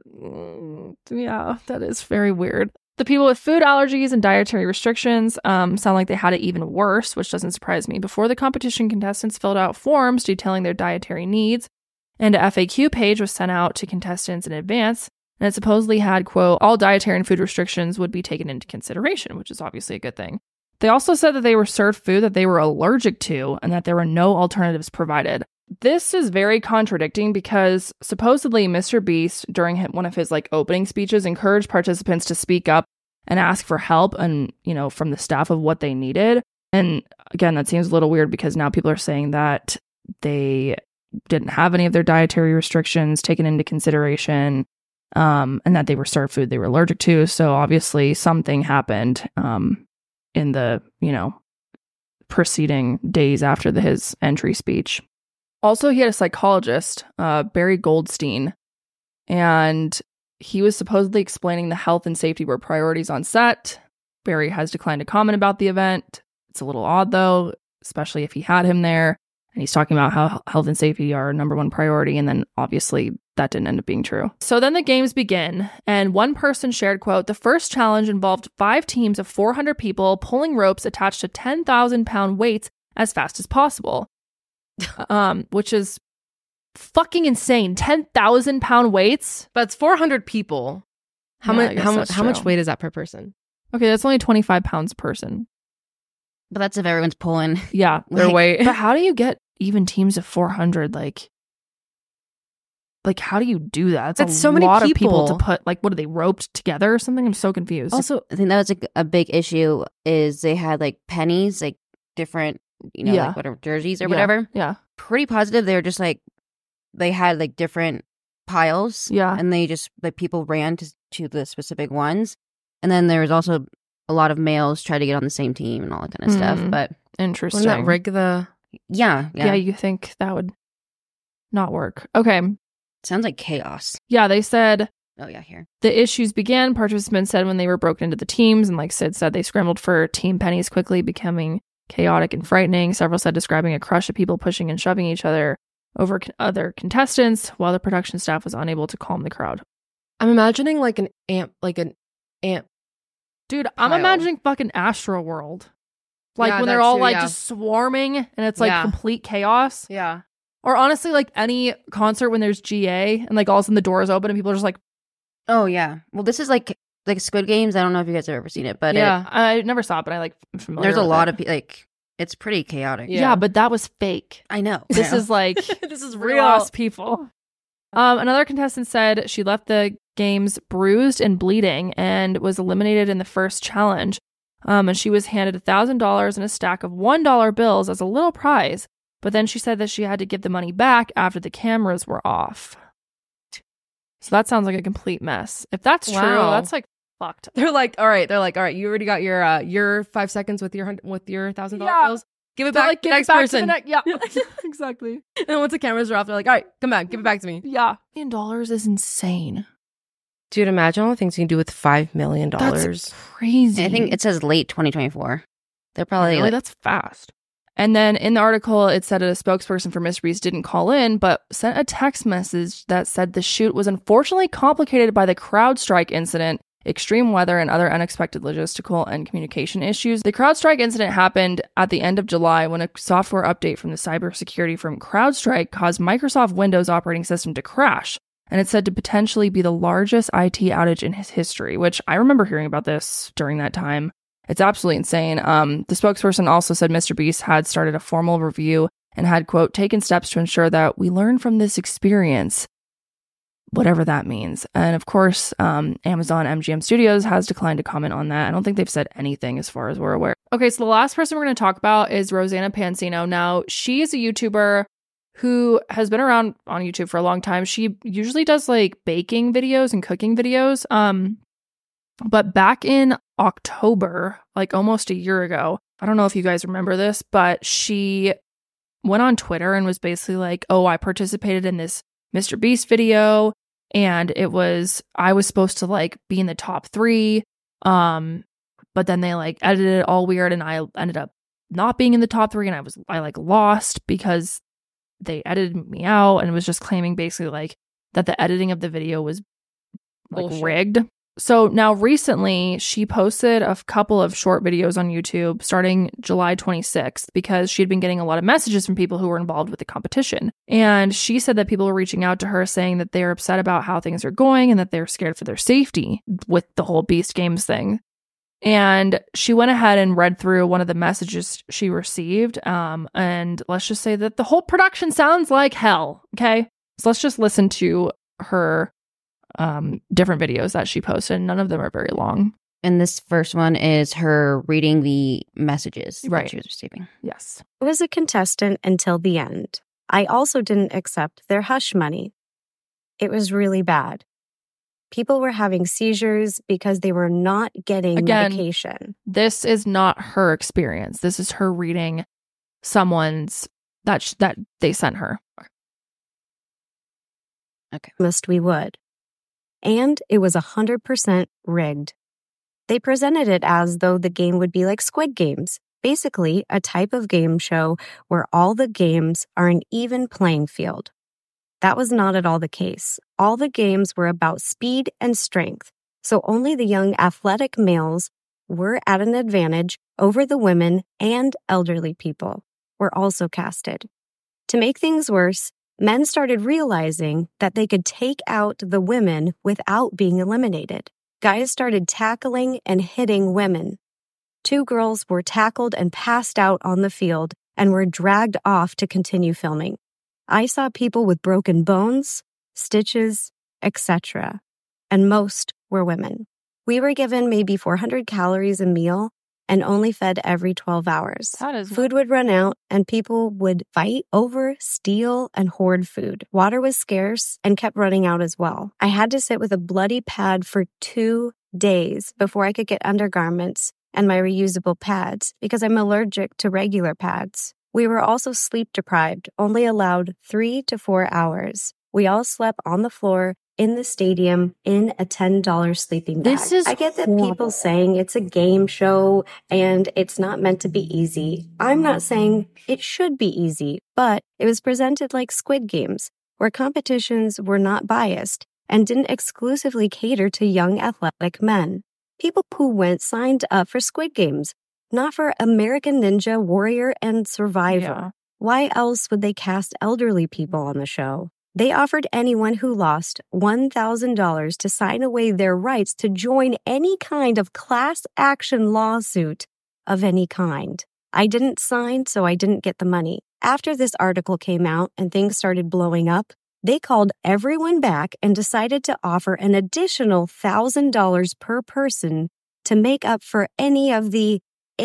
Yeah, that is very weird. The people with food allergies and dietary restrictions um, sound like they had it even worse, which doesn't surprise me. Before the competition, contestants filled out forms detailing their dietary needs, and a F A Q page was sent out to contestants in advance. And it supposedly had, quote, all dietary and food restrictions would be taken into consideration, which is obviously a good thing. They also said that they were served food that they were allergic to and that there were no alternatives provided. This is very contradicting because supposedly Mister Beast, during one of his like opening speeches, encouraged participants to speak up and ask for help and, you know, from the staff of what they needed. And again, that seems a little weird because now people are saying that they didn't have any of their dietary restrictions taken into consideration. Um, and that they were served food they were allergic to. So obviously something happened um, in the, you know, preceding days after the, his entry speech. Also, he had a psychologist, uh, Barry Goldstein, and he was supposedly explaining the health and safety were priorities on set. Barry has declined to comment about the event. It's a little odd, though, especially if he had him there. And he's talking about how health and safety are number one priority. And then obviously that didn't end up being true. So then the games begin. And one person shared, quote, the first challenge involved five teams of four hundred people pulling ropes attached to ten thousand pound weights as fast as possible. um, which is fucking insane. ten thousand pound weights. But it's four hundred people. How Yeah, I much? guess How, mu- that's how much true. weight is that per person? Okay, that's only twenty-five pounds a person. But that's if everyone's pulling. Yeah. Their Like, weight. But how do you get even teams of four hundred? Like, like how do you do that? It's That's a so many lot of people to people. put, like, what are they, roped together or something? I'm so confused. Also, I think that was a, a big issue is they had like pennies, like different, you know, Yeah. like whatever jerseys or Yeah, whatever. Yeah. Pretty positive they were just like, they had like different piles. Yeah. And they just, like people ran to, to the specific ones. And then there was also a lot of males try to get on the same team and all that kind of stuff. Mm. But Interesting. wouldn't that rig the? yeah, yeah. Yeah, you think that would not work. Okay. Sounds like chaos. Yeah, they said Oh, yeah, here. the issues began. Participants said when they were broken into the teams, and like Sid said, they scrambled for team pennies quickly, becoming chaotic and frightening. Several said describing a crush of people pushing and shoving each other over con- other contestants, while the production staff was unable to calm the crowd. I'm imagining like an ant, like an ant. Dude, I'm Pile. imagining fucking Astro World. Like Yeah, when they're that all too, like yeah. just swarming and it's like Yeah. complete chaos. Yeah. Or honestly, like any concert when there's G A and like all of a sudden the doors open and people are just like, Oh, yeah. Well, this is like like Squid Games. I don't know if you guys have ever seen it, but Yeah. I never saw it, but I like am it, familiar there's a with lot it. of, pe- like, it's pretty chaotic. Yeah. Yeah. but that was fake. I know. This I know. is like This is real real. ass people. Um, another contestant said she left the games bruised and bleeding and was eliminated in the first challenge. Um, and she was handed one thousand dollars and a stack of one dollar bills as a little prize. But then she said that she had to give the money back after the cameras were off. So that sounds like a complete mess. If that's Wow. true, that's like fucked. They're like, all right. They're like, all right. You already got your uh, your five seconds with your hun- with your thousand dollar Yeah. bills. Give it They're back like, to the give it next back to person. the next- yeah, exactly. And once the cameras are off, they're like, all right, come back, give it back to me. Yeah. Million dollars is insane. Dude, imagine all the things you can do with five million dollars. That's crazy. I think it says late twenty twenty-four. They're probably really, like, that's fast. And then in the article, it said a spokesperson for Mister Beast didn't call in, but sent a text message that said the shoot was unfortunately complicated by the CrowdStrike incident, extreme weather, and other unexpected logistical and communication issues. The CrowdStrike incident happened at the end of July when a software update from the cybersecurity firm CrowdStrike caused Microsoft Windows operating system to crash. And it's said to potentially be the largest I T outage in his history, which I remember hearing about this during that time. It's absolutely insane. Um, the spokesperson also said Mister Beast had started a formal review and had, quote, taken steps to ensure that we learn from this experience, whatever that means. And of course, um, Amazon M G M Studios has declined to comment on that. I don't think they've said anything as far as we're aware. Okay, so the last person we're going to talk about is Rosanna Pansino. Now, she is a YouTuber who has been around on YouTube for a long time. She usually does like baking videos and cooking videos. Um, but back in October, like almost a year ago, I don't know if you guys remember this, but she went on Twitter and was basically like, oh, I participated in this Mister Beast video and it was, I was supposed to like be in the top three. Um, but then they like edited it all weird and I ended up not being in the top three and I was, I like lost because they edited me out and was just claiming basically like that the editing of the video was like Bullshit. rigged. So now recently she posted a couple of short videos on YouTube starting July twenty-sixth because she had been getting a lot of messages from people who were involved with the competition. And she said that people were reaching out to her saying that they're upset about how things are going and that they're scared for their safety with the whole Beast Games thing. And she went ahead and read through one of the messages she received. Um, and let's just say that the whole production sounds like hell. Okay. So let's just listen to her um, different videos that she posted. None of them are very long. and this first one is her reading the messages Right. that she was receiving. Yes. I was a contestant until the end. I also didn't accept their hush money. It was really bad. People were having seizures because they were not getting Again, medication. This is not her experience. This is her reading someone's that sh- that they sent her. Okay. Promised we would. And it was one hundred percent rigged. They presented it as though the game would be like Squid Games, basically a type of game show where all the games are an even playing field. That was not at all the case. All the games were about speed and strength, so only the young athletic males were at an advantage over the women, and elderly people were also casted. To make things worse, men started realizing that they could take out the women without being eliminated. Guys started tackling and hitting women. Two girls were tackled and passed out on the field and were dragged off to continue filming. I saw people with broken bones, stitches, et cetera, and most were women. We were given maybe four hundred calories a meal and only fed every twelve hours. That is Food would run out and people would fight over, steal, and hoard food. Water was scarce and kept running out as well. I had to sit with a bloody pad for two days before I could get undergarments and my reusable pads because I'm allergic to regular pads. We were also sleep deprived, only allowed three to four hours. We all slept on the floor in the stadium in a ten dollars sleeping bag. This is I get that horrible. people saying it's a game show and it's not meant to be easy. I'm not saying it should be easy, but it was presented like Squid Games, where competitions were not biased and didn't exclusively cater to young athletic men. People who went signed up for Squid Games, not for American Ninja Warrior and Survivor. Yeah. Why else would they cast elderly people on the show? They offered anyone who lost one thousand dollars to sign away their rights to join any kind of class action lawsuit of any kind. I didn't sign, so I didn't get the money. After this article came out and things started blowing up, they called everyone back and decided to offer an additional one thousand dollars per person to make up for any of the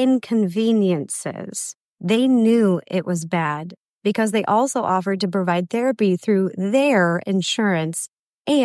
inconveniences. They knew it was bad, because they also offered to provide therapy through their insurance and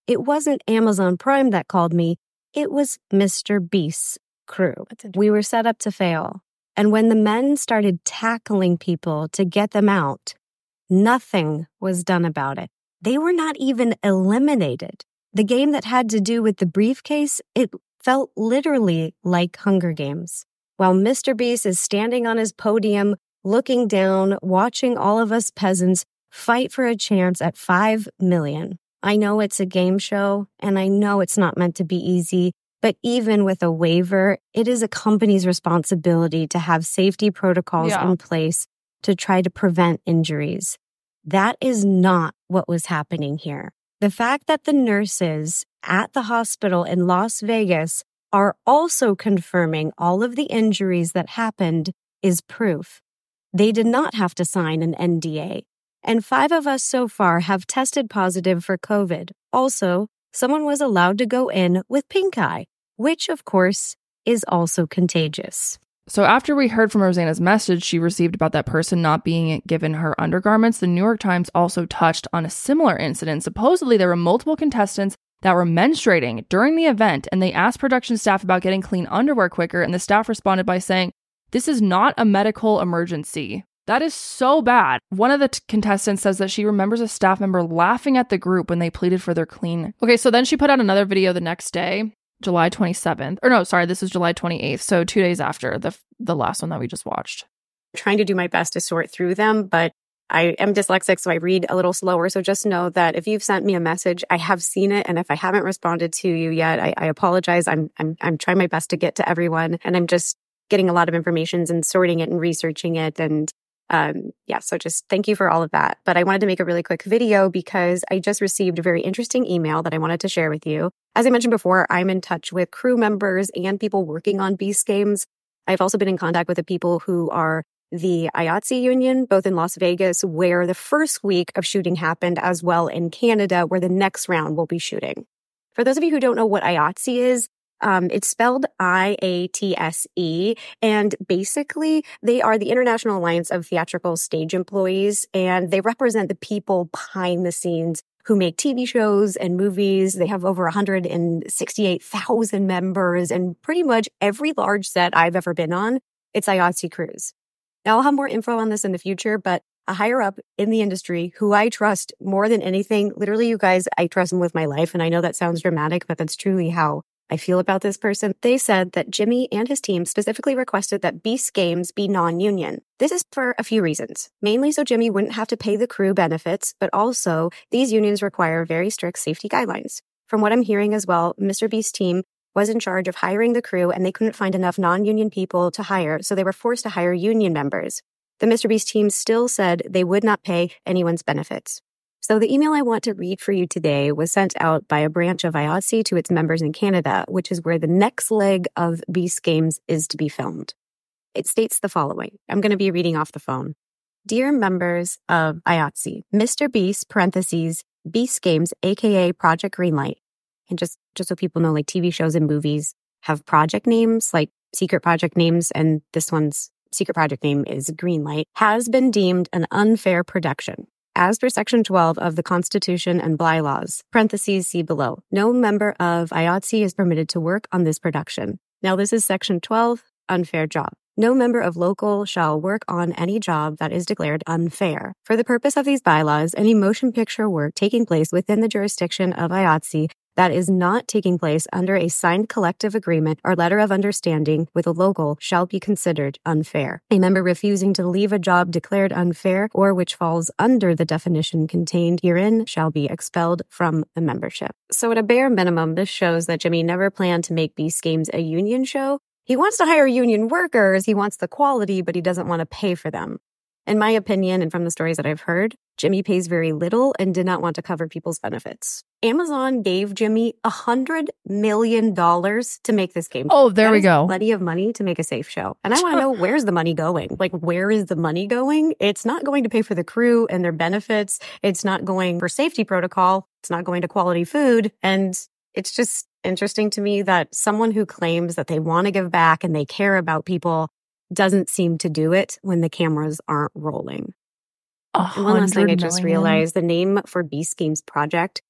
It wasn't Amazon Prime that called me. It was Mister Beast's crew. We were set up to fail. And when the men started tackling people to get them out, nothing was done about it. They were not even eliminated. The game that had to do with the briefcase, it felt literally like Hunger Games. While Mister Beast is standing on his podium, looking down, watching all of us peasants fight for a chance at five million. I know it's a game show, and I know it's not meant to be easy, but even with a waiver, it is a company's responsibility to have safety protocols Yeah. in place to try to prevent injuries. That is not what was happening here. The fact that the nurses at the hospital in Las Vegas are also confirming all of the injuries that happened is proof. They did not have to sign an N D A. And five of us so far have tested positive for COVID. Also, someone was allowed to go in with pink eye, which, of course, is also contagious. So after we heard from Rosanna's message she received about that person not being given her undergarments, the New York Times also touched on a similar incident. Supposedly, there were multiple contestants that were menstruating during the event, and they asked production staff about getting clean underwear quicker, and the staff responded by saying, "This is not a medical emergency." That is so bad. One of the t- contestants says that she remembers a staff member laughing at the group when they pleaded for their clean. Okay, so then she put out another video the next day, July twenty-seventh. Or no, sorry, this is July twenty-eighth. So two days after the the last one that we just watched. Trying to do my best to sort through them, but I am dyslexic, so I read a little slower. So just know that if you've sent me a message, I have seen it. And if I haven't responded to you yet, I, I apologize. I'm, I'm, I'm trying my best to get to everyone. And I'm just getting a lot of information and sorting it and researching it. And Um, yeah, so just thank you for all of that. But I wanted to make a really quick video because I just received a very interesting email that I wanted to share with you. As I mentioned before, I'm in touch with crew members and people working on Beast Games. I've also been in contact with the people who are the I A T S E union, both in Las Vegas, where the first week of shooting happened, as well in Canada, where the next round will be shooting. For those of you who don't know what I A T S E is, Um, it's spelled I A T S E, and basically they are the International Alliance of Theatrical Stage Employees, and they represent the people behind the scenes who make T V shows and movies. They have over one hundred sixty-eight thousand members, and pretty much every large set I've ever been on, it's I A T S E crews. Now, I'll have more info on this in the future, but a higher up in the industry who I trust more than anything, literally, you guys, I trust them with my life, and I know that sounds dramatic, but that's truly how I feel about this person. They said that Jimmy and his team specifically requested that Beast Games be non-union. This is for a few reasons, mainly so Jimmy wouldn't have to pay the crew benefits, but also these unions require very strict safety guidelines. From what I'm hearing as well, Mister Beast's team was in charge of hiring the crew, and they couldn't find enough non-union people to hire, so they were forced to hire union members. The Mister Beast team still said they would not pay anyone's benefits. So the email I want to read for you today was sent out by a branch of I A T S E to its members in Canada, which is where the next leg of Beast Games is to be filmed. It states the following. I'm going to be reading off the phone. Dear members of I A T S E, Mister Beast, parentheses, Beast Games, aka Project Greenlight. And just, just so people know, like T V shows and movies have project names, like secret project names, and this one's secret project name is Greenlight, has been deemed an unfair production. As per Section twelve of the Constitution and bylaws, parentheses see below, no member of I A T S E is permitted to work on this production. Now, this is Section twelve, unfair job. No member of local shall work on any job that is declared unfair. For the purpose of these bylaws, any motion picture work taking place within the jurisdiction of I A T S E that is not taking place under a signed collective agreement or letter of understanding with a local shall be considered unfair. A member refusing to leave a job declared unfair or which falls under the definition contained herein shall be expelled from the membership. So at a bare minimum, this shows that Jimmy never planned to make Beast Games a union show. He wants to hire union workers, he wants the quality, but he doesn't want to pay for them. In my opinion, and from the stories that I've heard, Jimmy pays very little and did not want to cover people's benefits. Amazon gave Jimmy one hundred million dollars to make this game. Oh, there that we is go. Plenty of money to make a safe show. And I want to know, where's the money going? Like, where is the money going? It's not going to pay for the crew and their benefits. It's not going for safety protocol. It's not going to quality food. And it's just interesting to me that someone who claims that they want to give back and they care about people doesn't seem to do it when the cameras aren't rolling. And one last thing I just realized, the name for Beast Games Project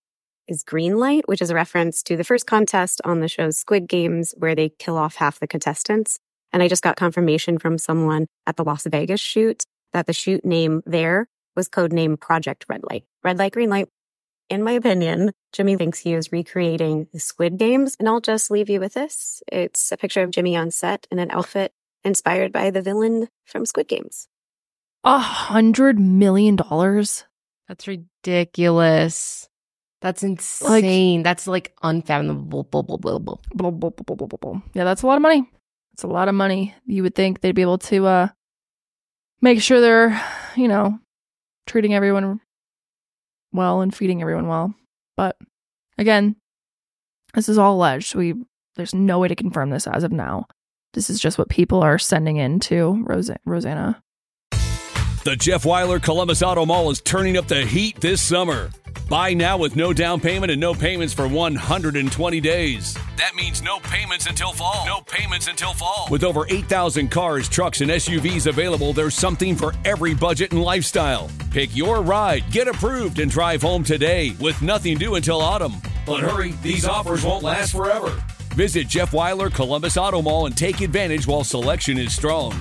is green light, which is a reference to the first contest on the show's Squid Games where they kill off half the contestants. And I just got confirmation from someone at the Las Vegas shoot that the shoot name there was codename Project Red Light. Red light, green light. In my opinion, Jimmy thinks he is recreating the Squid Games. And I'll just leave you with this. It's a picture of Jimmy on set in an outfit inspired by the villain from Squid Games. A hundred million dollars? That's ridiculous. That's insane. Like, that's like unfathomable. Blah, blah, blah, blah. Blah, blah, blah, blah, blah, blah. Yeah, that's a lot of money. It's a lot of money. You would think they'd be able to uh, make sure they're, you know, treating everyone well and feeding everyone well. But again, this is all alleged. We there's no way to confirm this as of now. This is just what people are sending in to Ros- Rosanna. The Jeff Weiler Columbus Auto Mall is turning up the heat this summer. Buy now with no down payment and no payments for one hundred twenty days. That means no payments until fall. No payments until fall. With over eight thousand cars, trucks, and S U Vs available, there's something for every budget and lifestyle. Pick your ride, get approved, and drive home today with nothing due until autumn. But hurry, these offers won't last forever. Visit Jeff Weiler Columbus Auto Mall and take advantage while selection is strong.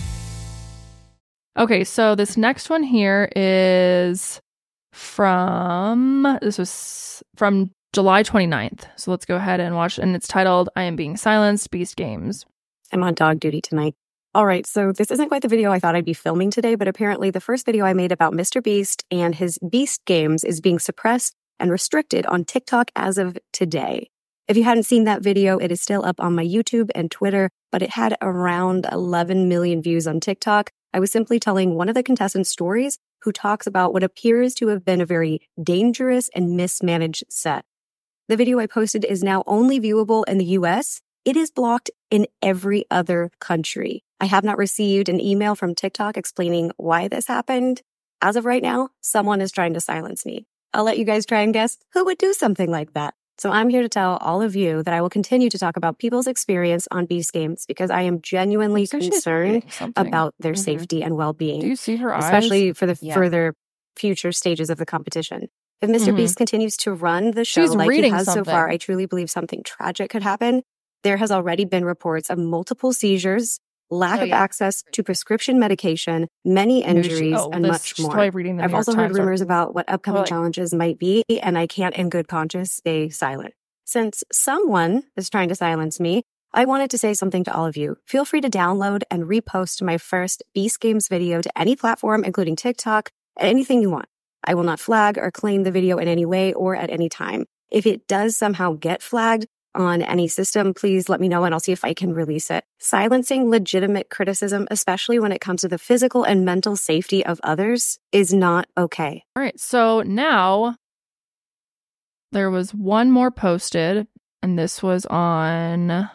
Okay, so this next one here is from, this was from July twenty-ninth. So let's go ahead and watch, and it's titled, I Am Being Silenced, Beast Games. I'm on dog duty tonight. All right, so this isn't quite the video I thought I'd be filming today, but apparently the first video I made about Mister Beast and his Beast Games is being suppressed and restricted on TikTok as of today. If you hadn't seen that video, it is still up on my YouTube and Twitter, but it had around eleven million views on TikTok. I was simply telling one of the contestants' stories who talks about what appears to have been a very dangerous and mismanaged set. The video I posted is now only viewable in the U S. It is blocked in every other country. I have not received an email from TikTok explaining why this happened. As of right now, someone is trying to silence me. I'll let you guys try and guess who would do something like that. So I'm here to tell all of you that I will continue to talk about people's experience on Beast Games because I am genuinely concerned about their mm-hmm. safety and well-being. Do you see her eyes? Especially for the yeah. further future stages of the competition. If Mister Mm-hmm. Beast continues to run the show She's like he has something. so far, I truly believe something tragic could happen. There has already been reports of multiple seizures, lack oh, of yeah. access to prescription medication, many injuries, oh, and this, much more. I've New also York heard Times rumors article. about what upcoming Like, challenges might be, and I can't in good conscience stay silent. Since someone is trying to silence me, I wanted to say something to all of you. Feel free to download and repost my first Beast Games video to any platform, including TikTok, anything you want. I will not flag or claim the video in any way or at any time. If it does somehow get flagged on any system, please let me know and I'll see if I can release it. Silencing legitimate criticism, especially when it comes to the physical and mental safety of others, is not okay. All right, so now there was one more posted, and this was on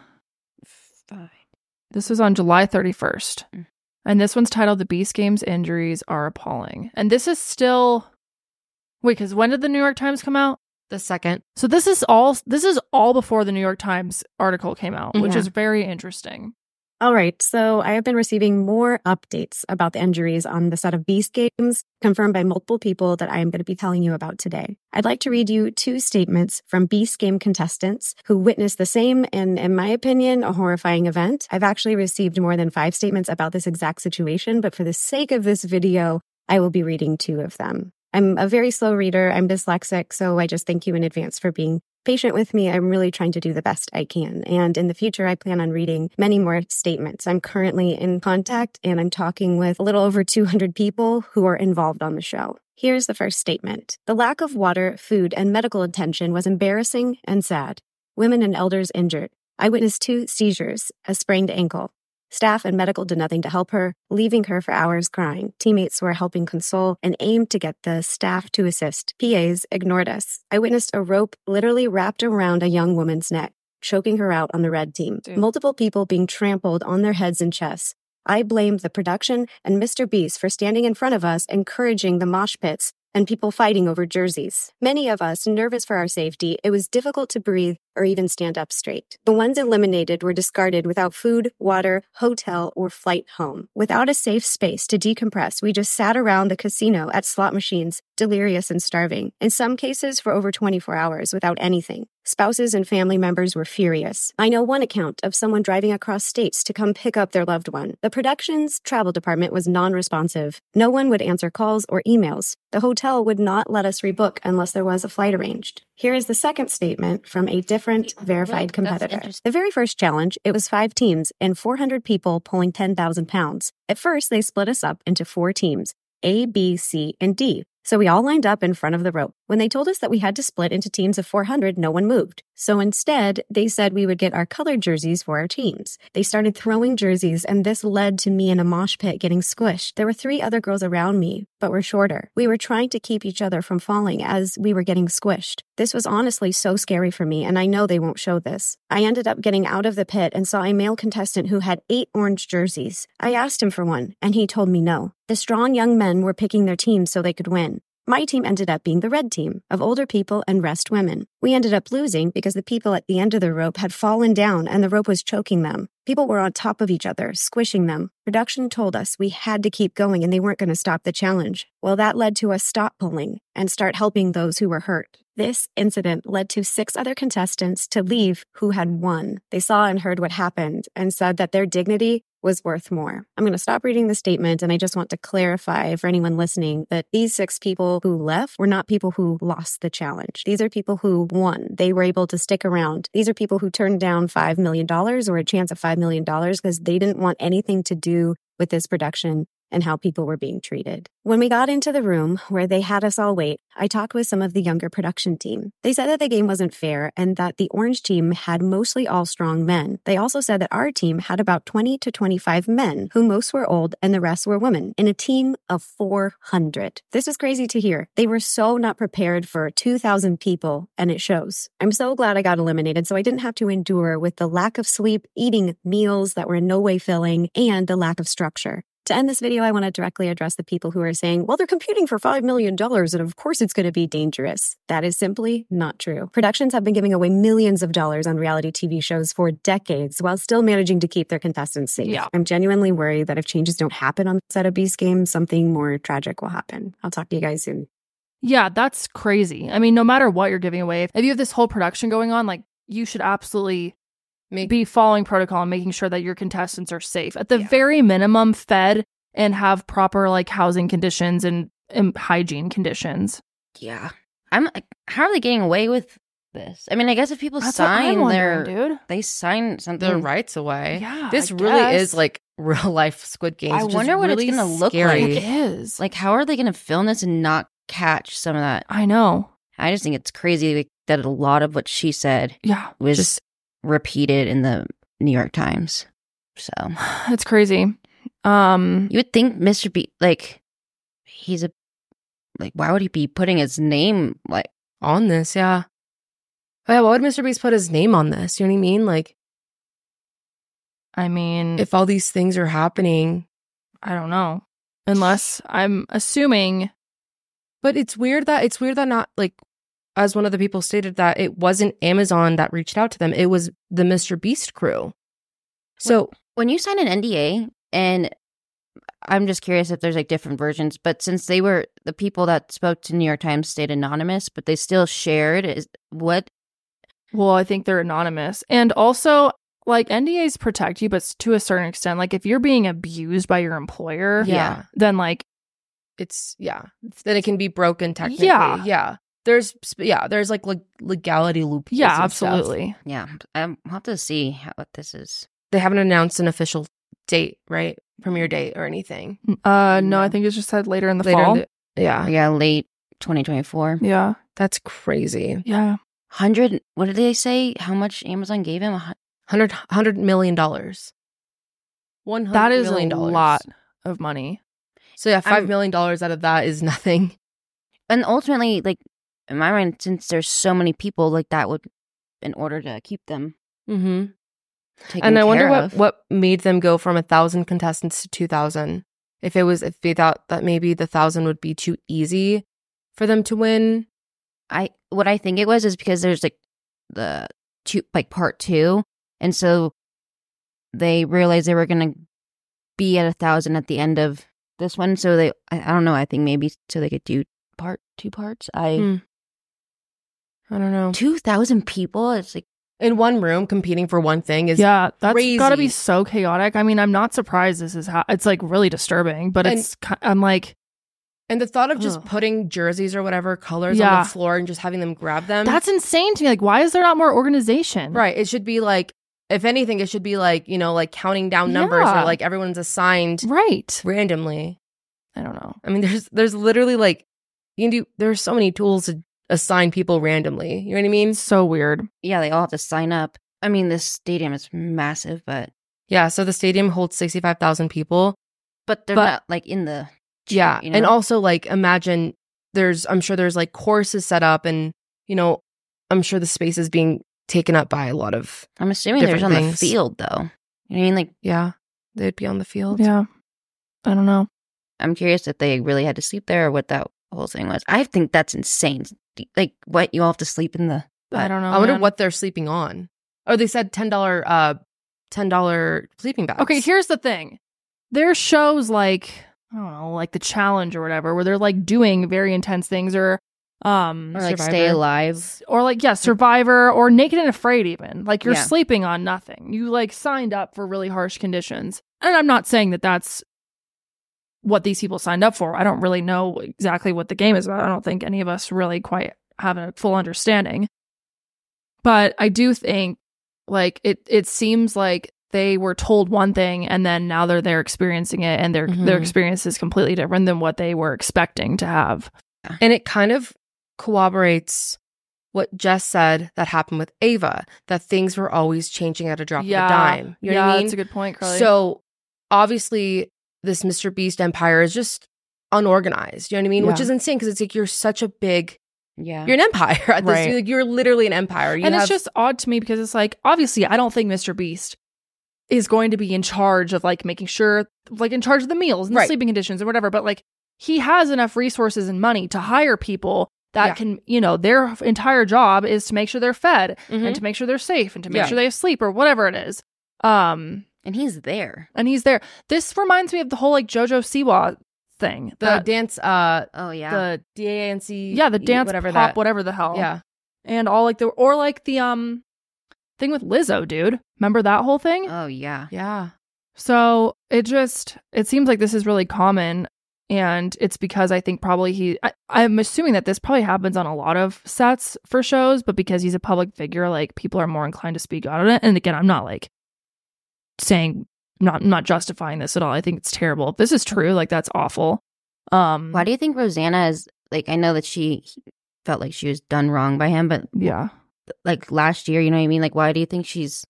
this was on July thirty-first. Mm. And this one's titled The Beast Games Injuries Are Appalling. And this is still wait, because when did the New York Times come out? The second. So this is all this is all before the New York Times article came out, which Yeah. is very interesting. All right, so I have been receiving more updates about the injuries on the set of Beast Games, confirmed by multiple people that I am going to be telling you about today. I'd like to read you two statements from Beast Game contestants who witnessed the same and, in my opinion, a horrifying event. I've actually received more than five statements about this exact situation, but for the sake of this video, I will be reading two of them. I'm a very slow reader. I'm dyslexic, so I just thank you in advance for being patient with me. I'm really trying to do the best I can. And in the future, I plan on reading many more statements. I'm currently in contact and I'm talking with a little over two hundred people who are involved on the show. Here's the first statement. The lack of water, food, and medical attention was embarrassing and sad. Women and elders injured. I witnessed two seizures, a sprained ankle. Staff and medical did nothing to help her, leaving her for hours crying. Teammates were helping console and aimed to get the staff to assist. P As ignored us. I witnessed a rope literally wrapped around a young woman's neck, choking her out on the red team. Dude. Multiple people being trampled on their heads and chests. I blamed the production and Mister Beast for standing in front of us, encouraging the mosh pits and people fighting over jerseys. Many of us nervous for our safety. It was difficult to breathe or even stand up straight. The ones eliminated were discarded without food, water, hotel, or flight home. Without a safe space to decompress, we just sat around the casino at slot machines, delirious and starving, in some cases for over twenty-four hours without anything. Spouses and family members were furious. I know one account of someone driving across states to come pick up their loved one. The production's travel department was non-responsive. No one would answer calls or emails. The hotel would not let us rebook unless there was a flight arranged. Here is the second statement from a different verified competitor. The very first challenge, it was five teams and four hundred people pulling ten thousand pounds. At first, they split us up into four teams, A, B, C, and D. So we all lined up in front of the rope. When they told us that we had to split into teams of four hundred, no one moved. So instead, they said we would get our colored jerseys for our teams. They started throwing jerseys, and this led to me in a mosh pit getting squished. There were three other girls around me, but were shorter. We were trying to keep each other from falling as we were getting squished. This was honestly so scary for me, and I know they won't show this. I ended up getting out of the pit and saw a male contestant who had eight orange jerseys. I asked him for one, and he told me no. The strong young men were picking their teams so they could win. My team ended up being the red team of older people and rest women. We ended up losing because the people at the end of the rope had fallen down and the rope was choking them. People were on top of each other, squishing them. Production told us we had to keep going and they weren't going to stop the challenge. Well, that led to us stop pulling and start helping those who were hurt. This incident led to six other contestants to leave who had won. They saw and heard what happened and said that their dignity was worth more. I'm going to stop reading the statement, and I just want to clarify for anyone listening that these six people who left were not people who lost the challenge. These are people who won. They were able to stick around. These are people who turned down five million dollars or a chance of five million dollars because they didn't want anything to do with this production and how people were being treated. When we got into the room where they had us all wait, I talked with some of the younger production team. They said that the game wasn't fair and that the orange team had mostly all strong men. They also said that our team had about twenty to twenty-five men, who most were old and the rest were women, in a team of four hundred. This was crazy to hear. They were so not prepared for two thousand people, and it shows. I'm so glad I got eliminated so I didn't have to endure with the lack of sleep, eating meals that were in no way filling, and the lack of structure. To end this video, I want to directly address the people who are saying, well, they're competing for five million dollars and of course it's going to be dangerous. That is simply not true. Productions have been giving away millions of dollars on reality T V shows for decades while still managing to keep their contestants safe. Yeah. I'm genuinely worried that if changes don't happen on the set of Beast Games, something more tragic will happen. I'll talk to you guys soon. Yeah, that's crazy. I mean, no matter what you're giving away, if you have this whole production going on, like, you should absolutely Make, be following protocol and making sure that your contestants are safe. At the yeah. very minimum, fed and have proper like housing conditions and, and hygiene conditions. Yeah. I'm like, how are they getting away with this? I mean, I guess if people That's sign their dude. they sign something their rights away. Yeah. This I really guess. is like real life Squid Games. I wonder what really it's gonna look scary. like. It is. Like, how are they gonna film this and not catch some of that? I know. I just think it's crazy like, that a lot of what she said yeah, was just repeated in the New York Times. So it's crazy. Um, you would think Mister B, like, he's a, like, why would he be putting his name, like, on this? Yeah. Oh, yeah, why would Mister Beast put his name on this? You know what I mean? Like, I mean, if all these things are happening, I don't know. Unless I'm assuming. But it's weird that, it's weird that not, like, as one of the people stated, that it wasn't Amazon that reached out to them. It was the Mister Beast crew. So when you sign an N D A, and I'm just curious if there's like different versions, but since they were the people that spoke to New York Times stayed anonymous, but they still shared is what? Well, I think they're anonymous. And also, like, N D As protect you, but to a certain extent, like if you're being abused by your employer, yeah, then like it's, yeah, then it can be broken technically. Yeah. Yeah. There's, yeah, there's like leg- legality loopholes. Yeah, absolutely. Stuff. Yeah. I'll have to see how, what this is. They haven't announced an official date, right? Premiere date or anything. Uh, no, I think it's just said later in the later fall. In the, yeah. Yeah, late twenty twenty-four. Yeah. That's crazy. Yeah. one hundred, what did they say? How much Amazon gave him? one hundred, one hundred million dollars. one hundred that is million a dollars. lot of money. So yeah, five million dollars out of that is nothing. And ultimately, like, in my mind, since there's so many people, like, that would, in order to keep them mm-hmm. taken And I care wonder what, of. what made them go from a thousand contestants to two thousand. If it was, if they thought that maybe the thousand would be too easy for them to win. I what I think it was is because there's like the two, like part two. And so they realized they were going to be at a thousand at the end of this one. So they, I, I don't know, I think maybe so they could do part two parts. I, Hmm. I don't know. two thousand people? It's like, In one room competing for one thing is Yeah, that's crazy. got to be so chaotic. I mean, I'm not surprised this is how it's like really disturbing, but And- it's ki- I'm like And the thought of just Ugh. putting jerseys or whatever colors Yeah. on the floor and just having them grab them. that's insane to me. Like, why is there not more organization? right. It should be like, if anything, it should be like, you know, like counting down numbers Yeah. or like everyone's assigned Right. randomly. I don't know. I mean, there's there's literally like, you can do, there's so many tools to assign people randomly. You know what I mean? It's so weird. yeah, they all have to sign up. I mean, this stadium is massive, but Yeah. So the stadium holds sixty-five thousand people. but they're But- not like in the Yeah. you And know? also, like, imagine there's, I'm sure there's like courses set up and, you know, I'm sure the space is being taken up by a lot of, I'm assuming there's on different the things. field though. You know what I mean? Like, yeah, they'd be on the field. Yeah. I don't know. I'm curious if they really had to sleep there or what that whole thing was. I think that's insane. Like, what, you all have to sleep in the I don't know. I wonder man. what they're sleeping on. Oh, they said ten dollars uh ten dollars sleeping bags. Okay, here's the thing. There's shows like I don't know, like The Challenge or whatever, where they're like doing very intense things, or um, or like Survivor. stay alive. or like yeah, Survivor or Naked and Afraid. Even like you're Yeah. sleeping on nothing. You like signed up for really harsh conditions, and I'm not saying that that's what these people signed up for. I don't really know exactly what the game is about. I don't think any of us really quite have a full understanding. But I do think like it it seems like they were told one thing and then now they're there experiencing it, and their Mhm. their experience is completely different than what they were expecting to have. And it kind of corroborates what Jess said that happened with Ava, that things were always changing at a drop Yeah. of a dime. You know yeah, what I mean? that's a good point, Carly. So obviously, this Mister Beast empire is just unorganized. You know what I mean? Which Yeah. is insane because it's like you're such a big, Yeah. you're an empire at this. Right. Like, you're literally an empire. You and have, it's just odd to me because it's like, obviously, I don't think Mister Beast is going to be in charge of like making sure, like in charge of the meals and the Right. sleeping conditions or whatever. But like, he has enough resources and money to hire people that Yeah. can, you know, their entire job is to make sure they're fed Mhm. and to make sure they're safe and to make Yeah. sure they have sleep or whatever it is. Um, And he's there. and he's there. This reminds me of the whole like JoJo Siwa thing. the that- dance, uh, Oh, yeah. the D A N C. yeah, the dance whatever pop, that. whatever the hell. Yeah. And all like the, or like the, um, thing with Lizzo, dude. Remember that whole thing? oh, yeah. Yeah. So it just, it seems like this is really common. And it's because I think probably he, I, I'm assuming that this probably happens on a lot of sets for shows, but because he's a public figure, like people are more inclined to speak out on it. And again, I'm not like saying, not, I'm not justifying this at all. I think it's terrible. If this is true, like that's awful. Um, Why do you think Rosanna is, like, I know that she felt like she was done wrong by him, but yeah. like last year, you know what I mean? Like, why do you think she's,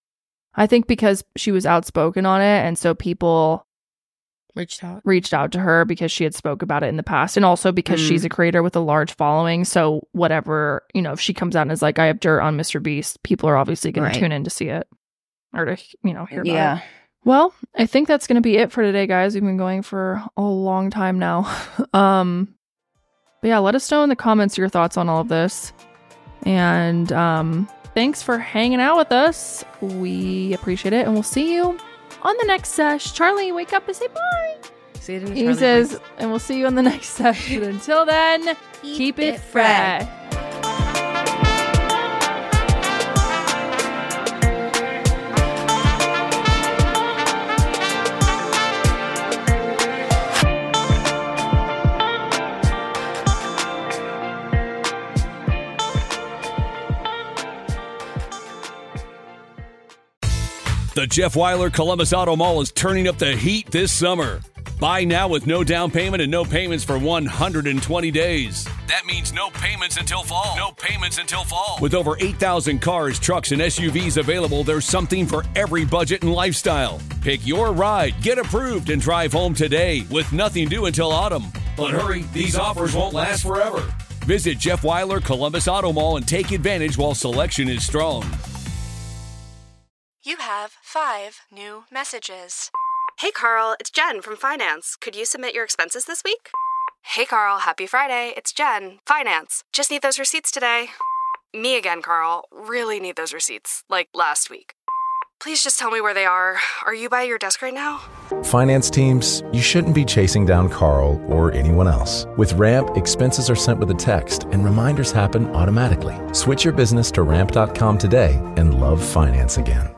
I think because she was outspoken on it. And so people Reached out. reached out to her because she had spoke about it in the past, and also because Mm. she's a creator with a large following. So whatever, you know, if she comes out and is like, I have dirt on Mister Beast, people are obviously going Right. to tune in to see it or to, you know, hear about yeah. it. Well, I think that's going to be it for today, guys. We've been going for a long time now. um, but yeah, let us know in the comments your thoughts on all of this. And um, thanks for hanging out with us. We appreciate it, and we'll see you on the next sesh. Charlie, wake up and say bye. Say it in a He Charlie says, voice. and we'll see you on the next session. Until then, keep, it, it fresh. The Jeff Weiler Columbus Auto Mall is turning up the heat this summer. Buy now with no down payment and no payments for one hundred twenty days. That means no payments until fall. No payments until fall. With over eight thousand cars, trucks, and S U Vs available, there's something for every budget and lifestyle. Pick your ride, get approved, and drive home today with nothing due until autumn. But hurry, these offers won't last forever. Visit Jeff Weiler Columbus Auto Mall and take advantage while selection is strong. You have five new messages. Hey Carl, it's Jen from Finance. Could you submit your expenses this week? Hey Carl, happy Friday. It's Jen, Finance. Just need those receipts today. Me again, Carl. Really need those receipts. Like last week. Please just tell me where they are. Are you by your desk right now? Finance teams, you shouldn't be chasing down Carl or anyone else. With Ramp, expenses are sent with a text and reminders happen automatically. Switch your business to ramp dot com today and love finance again.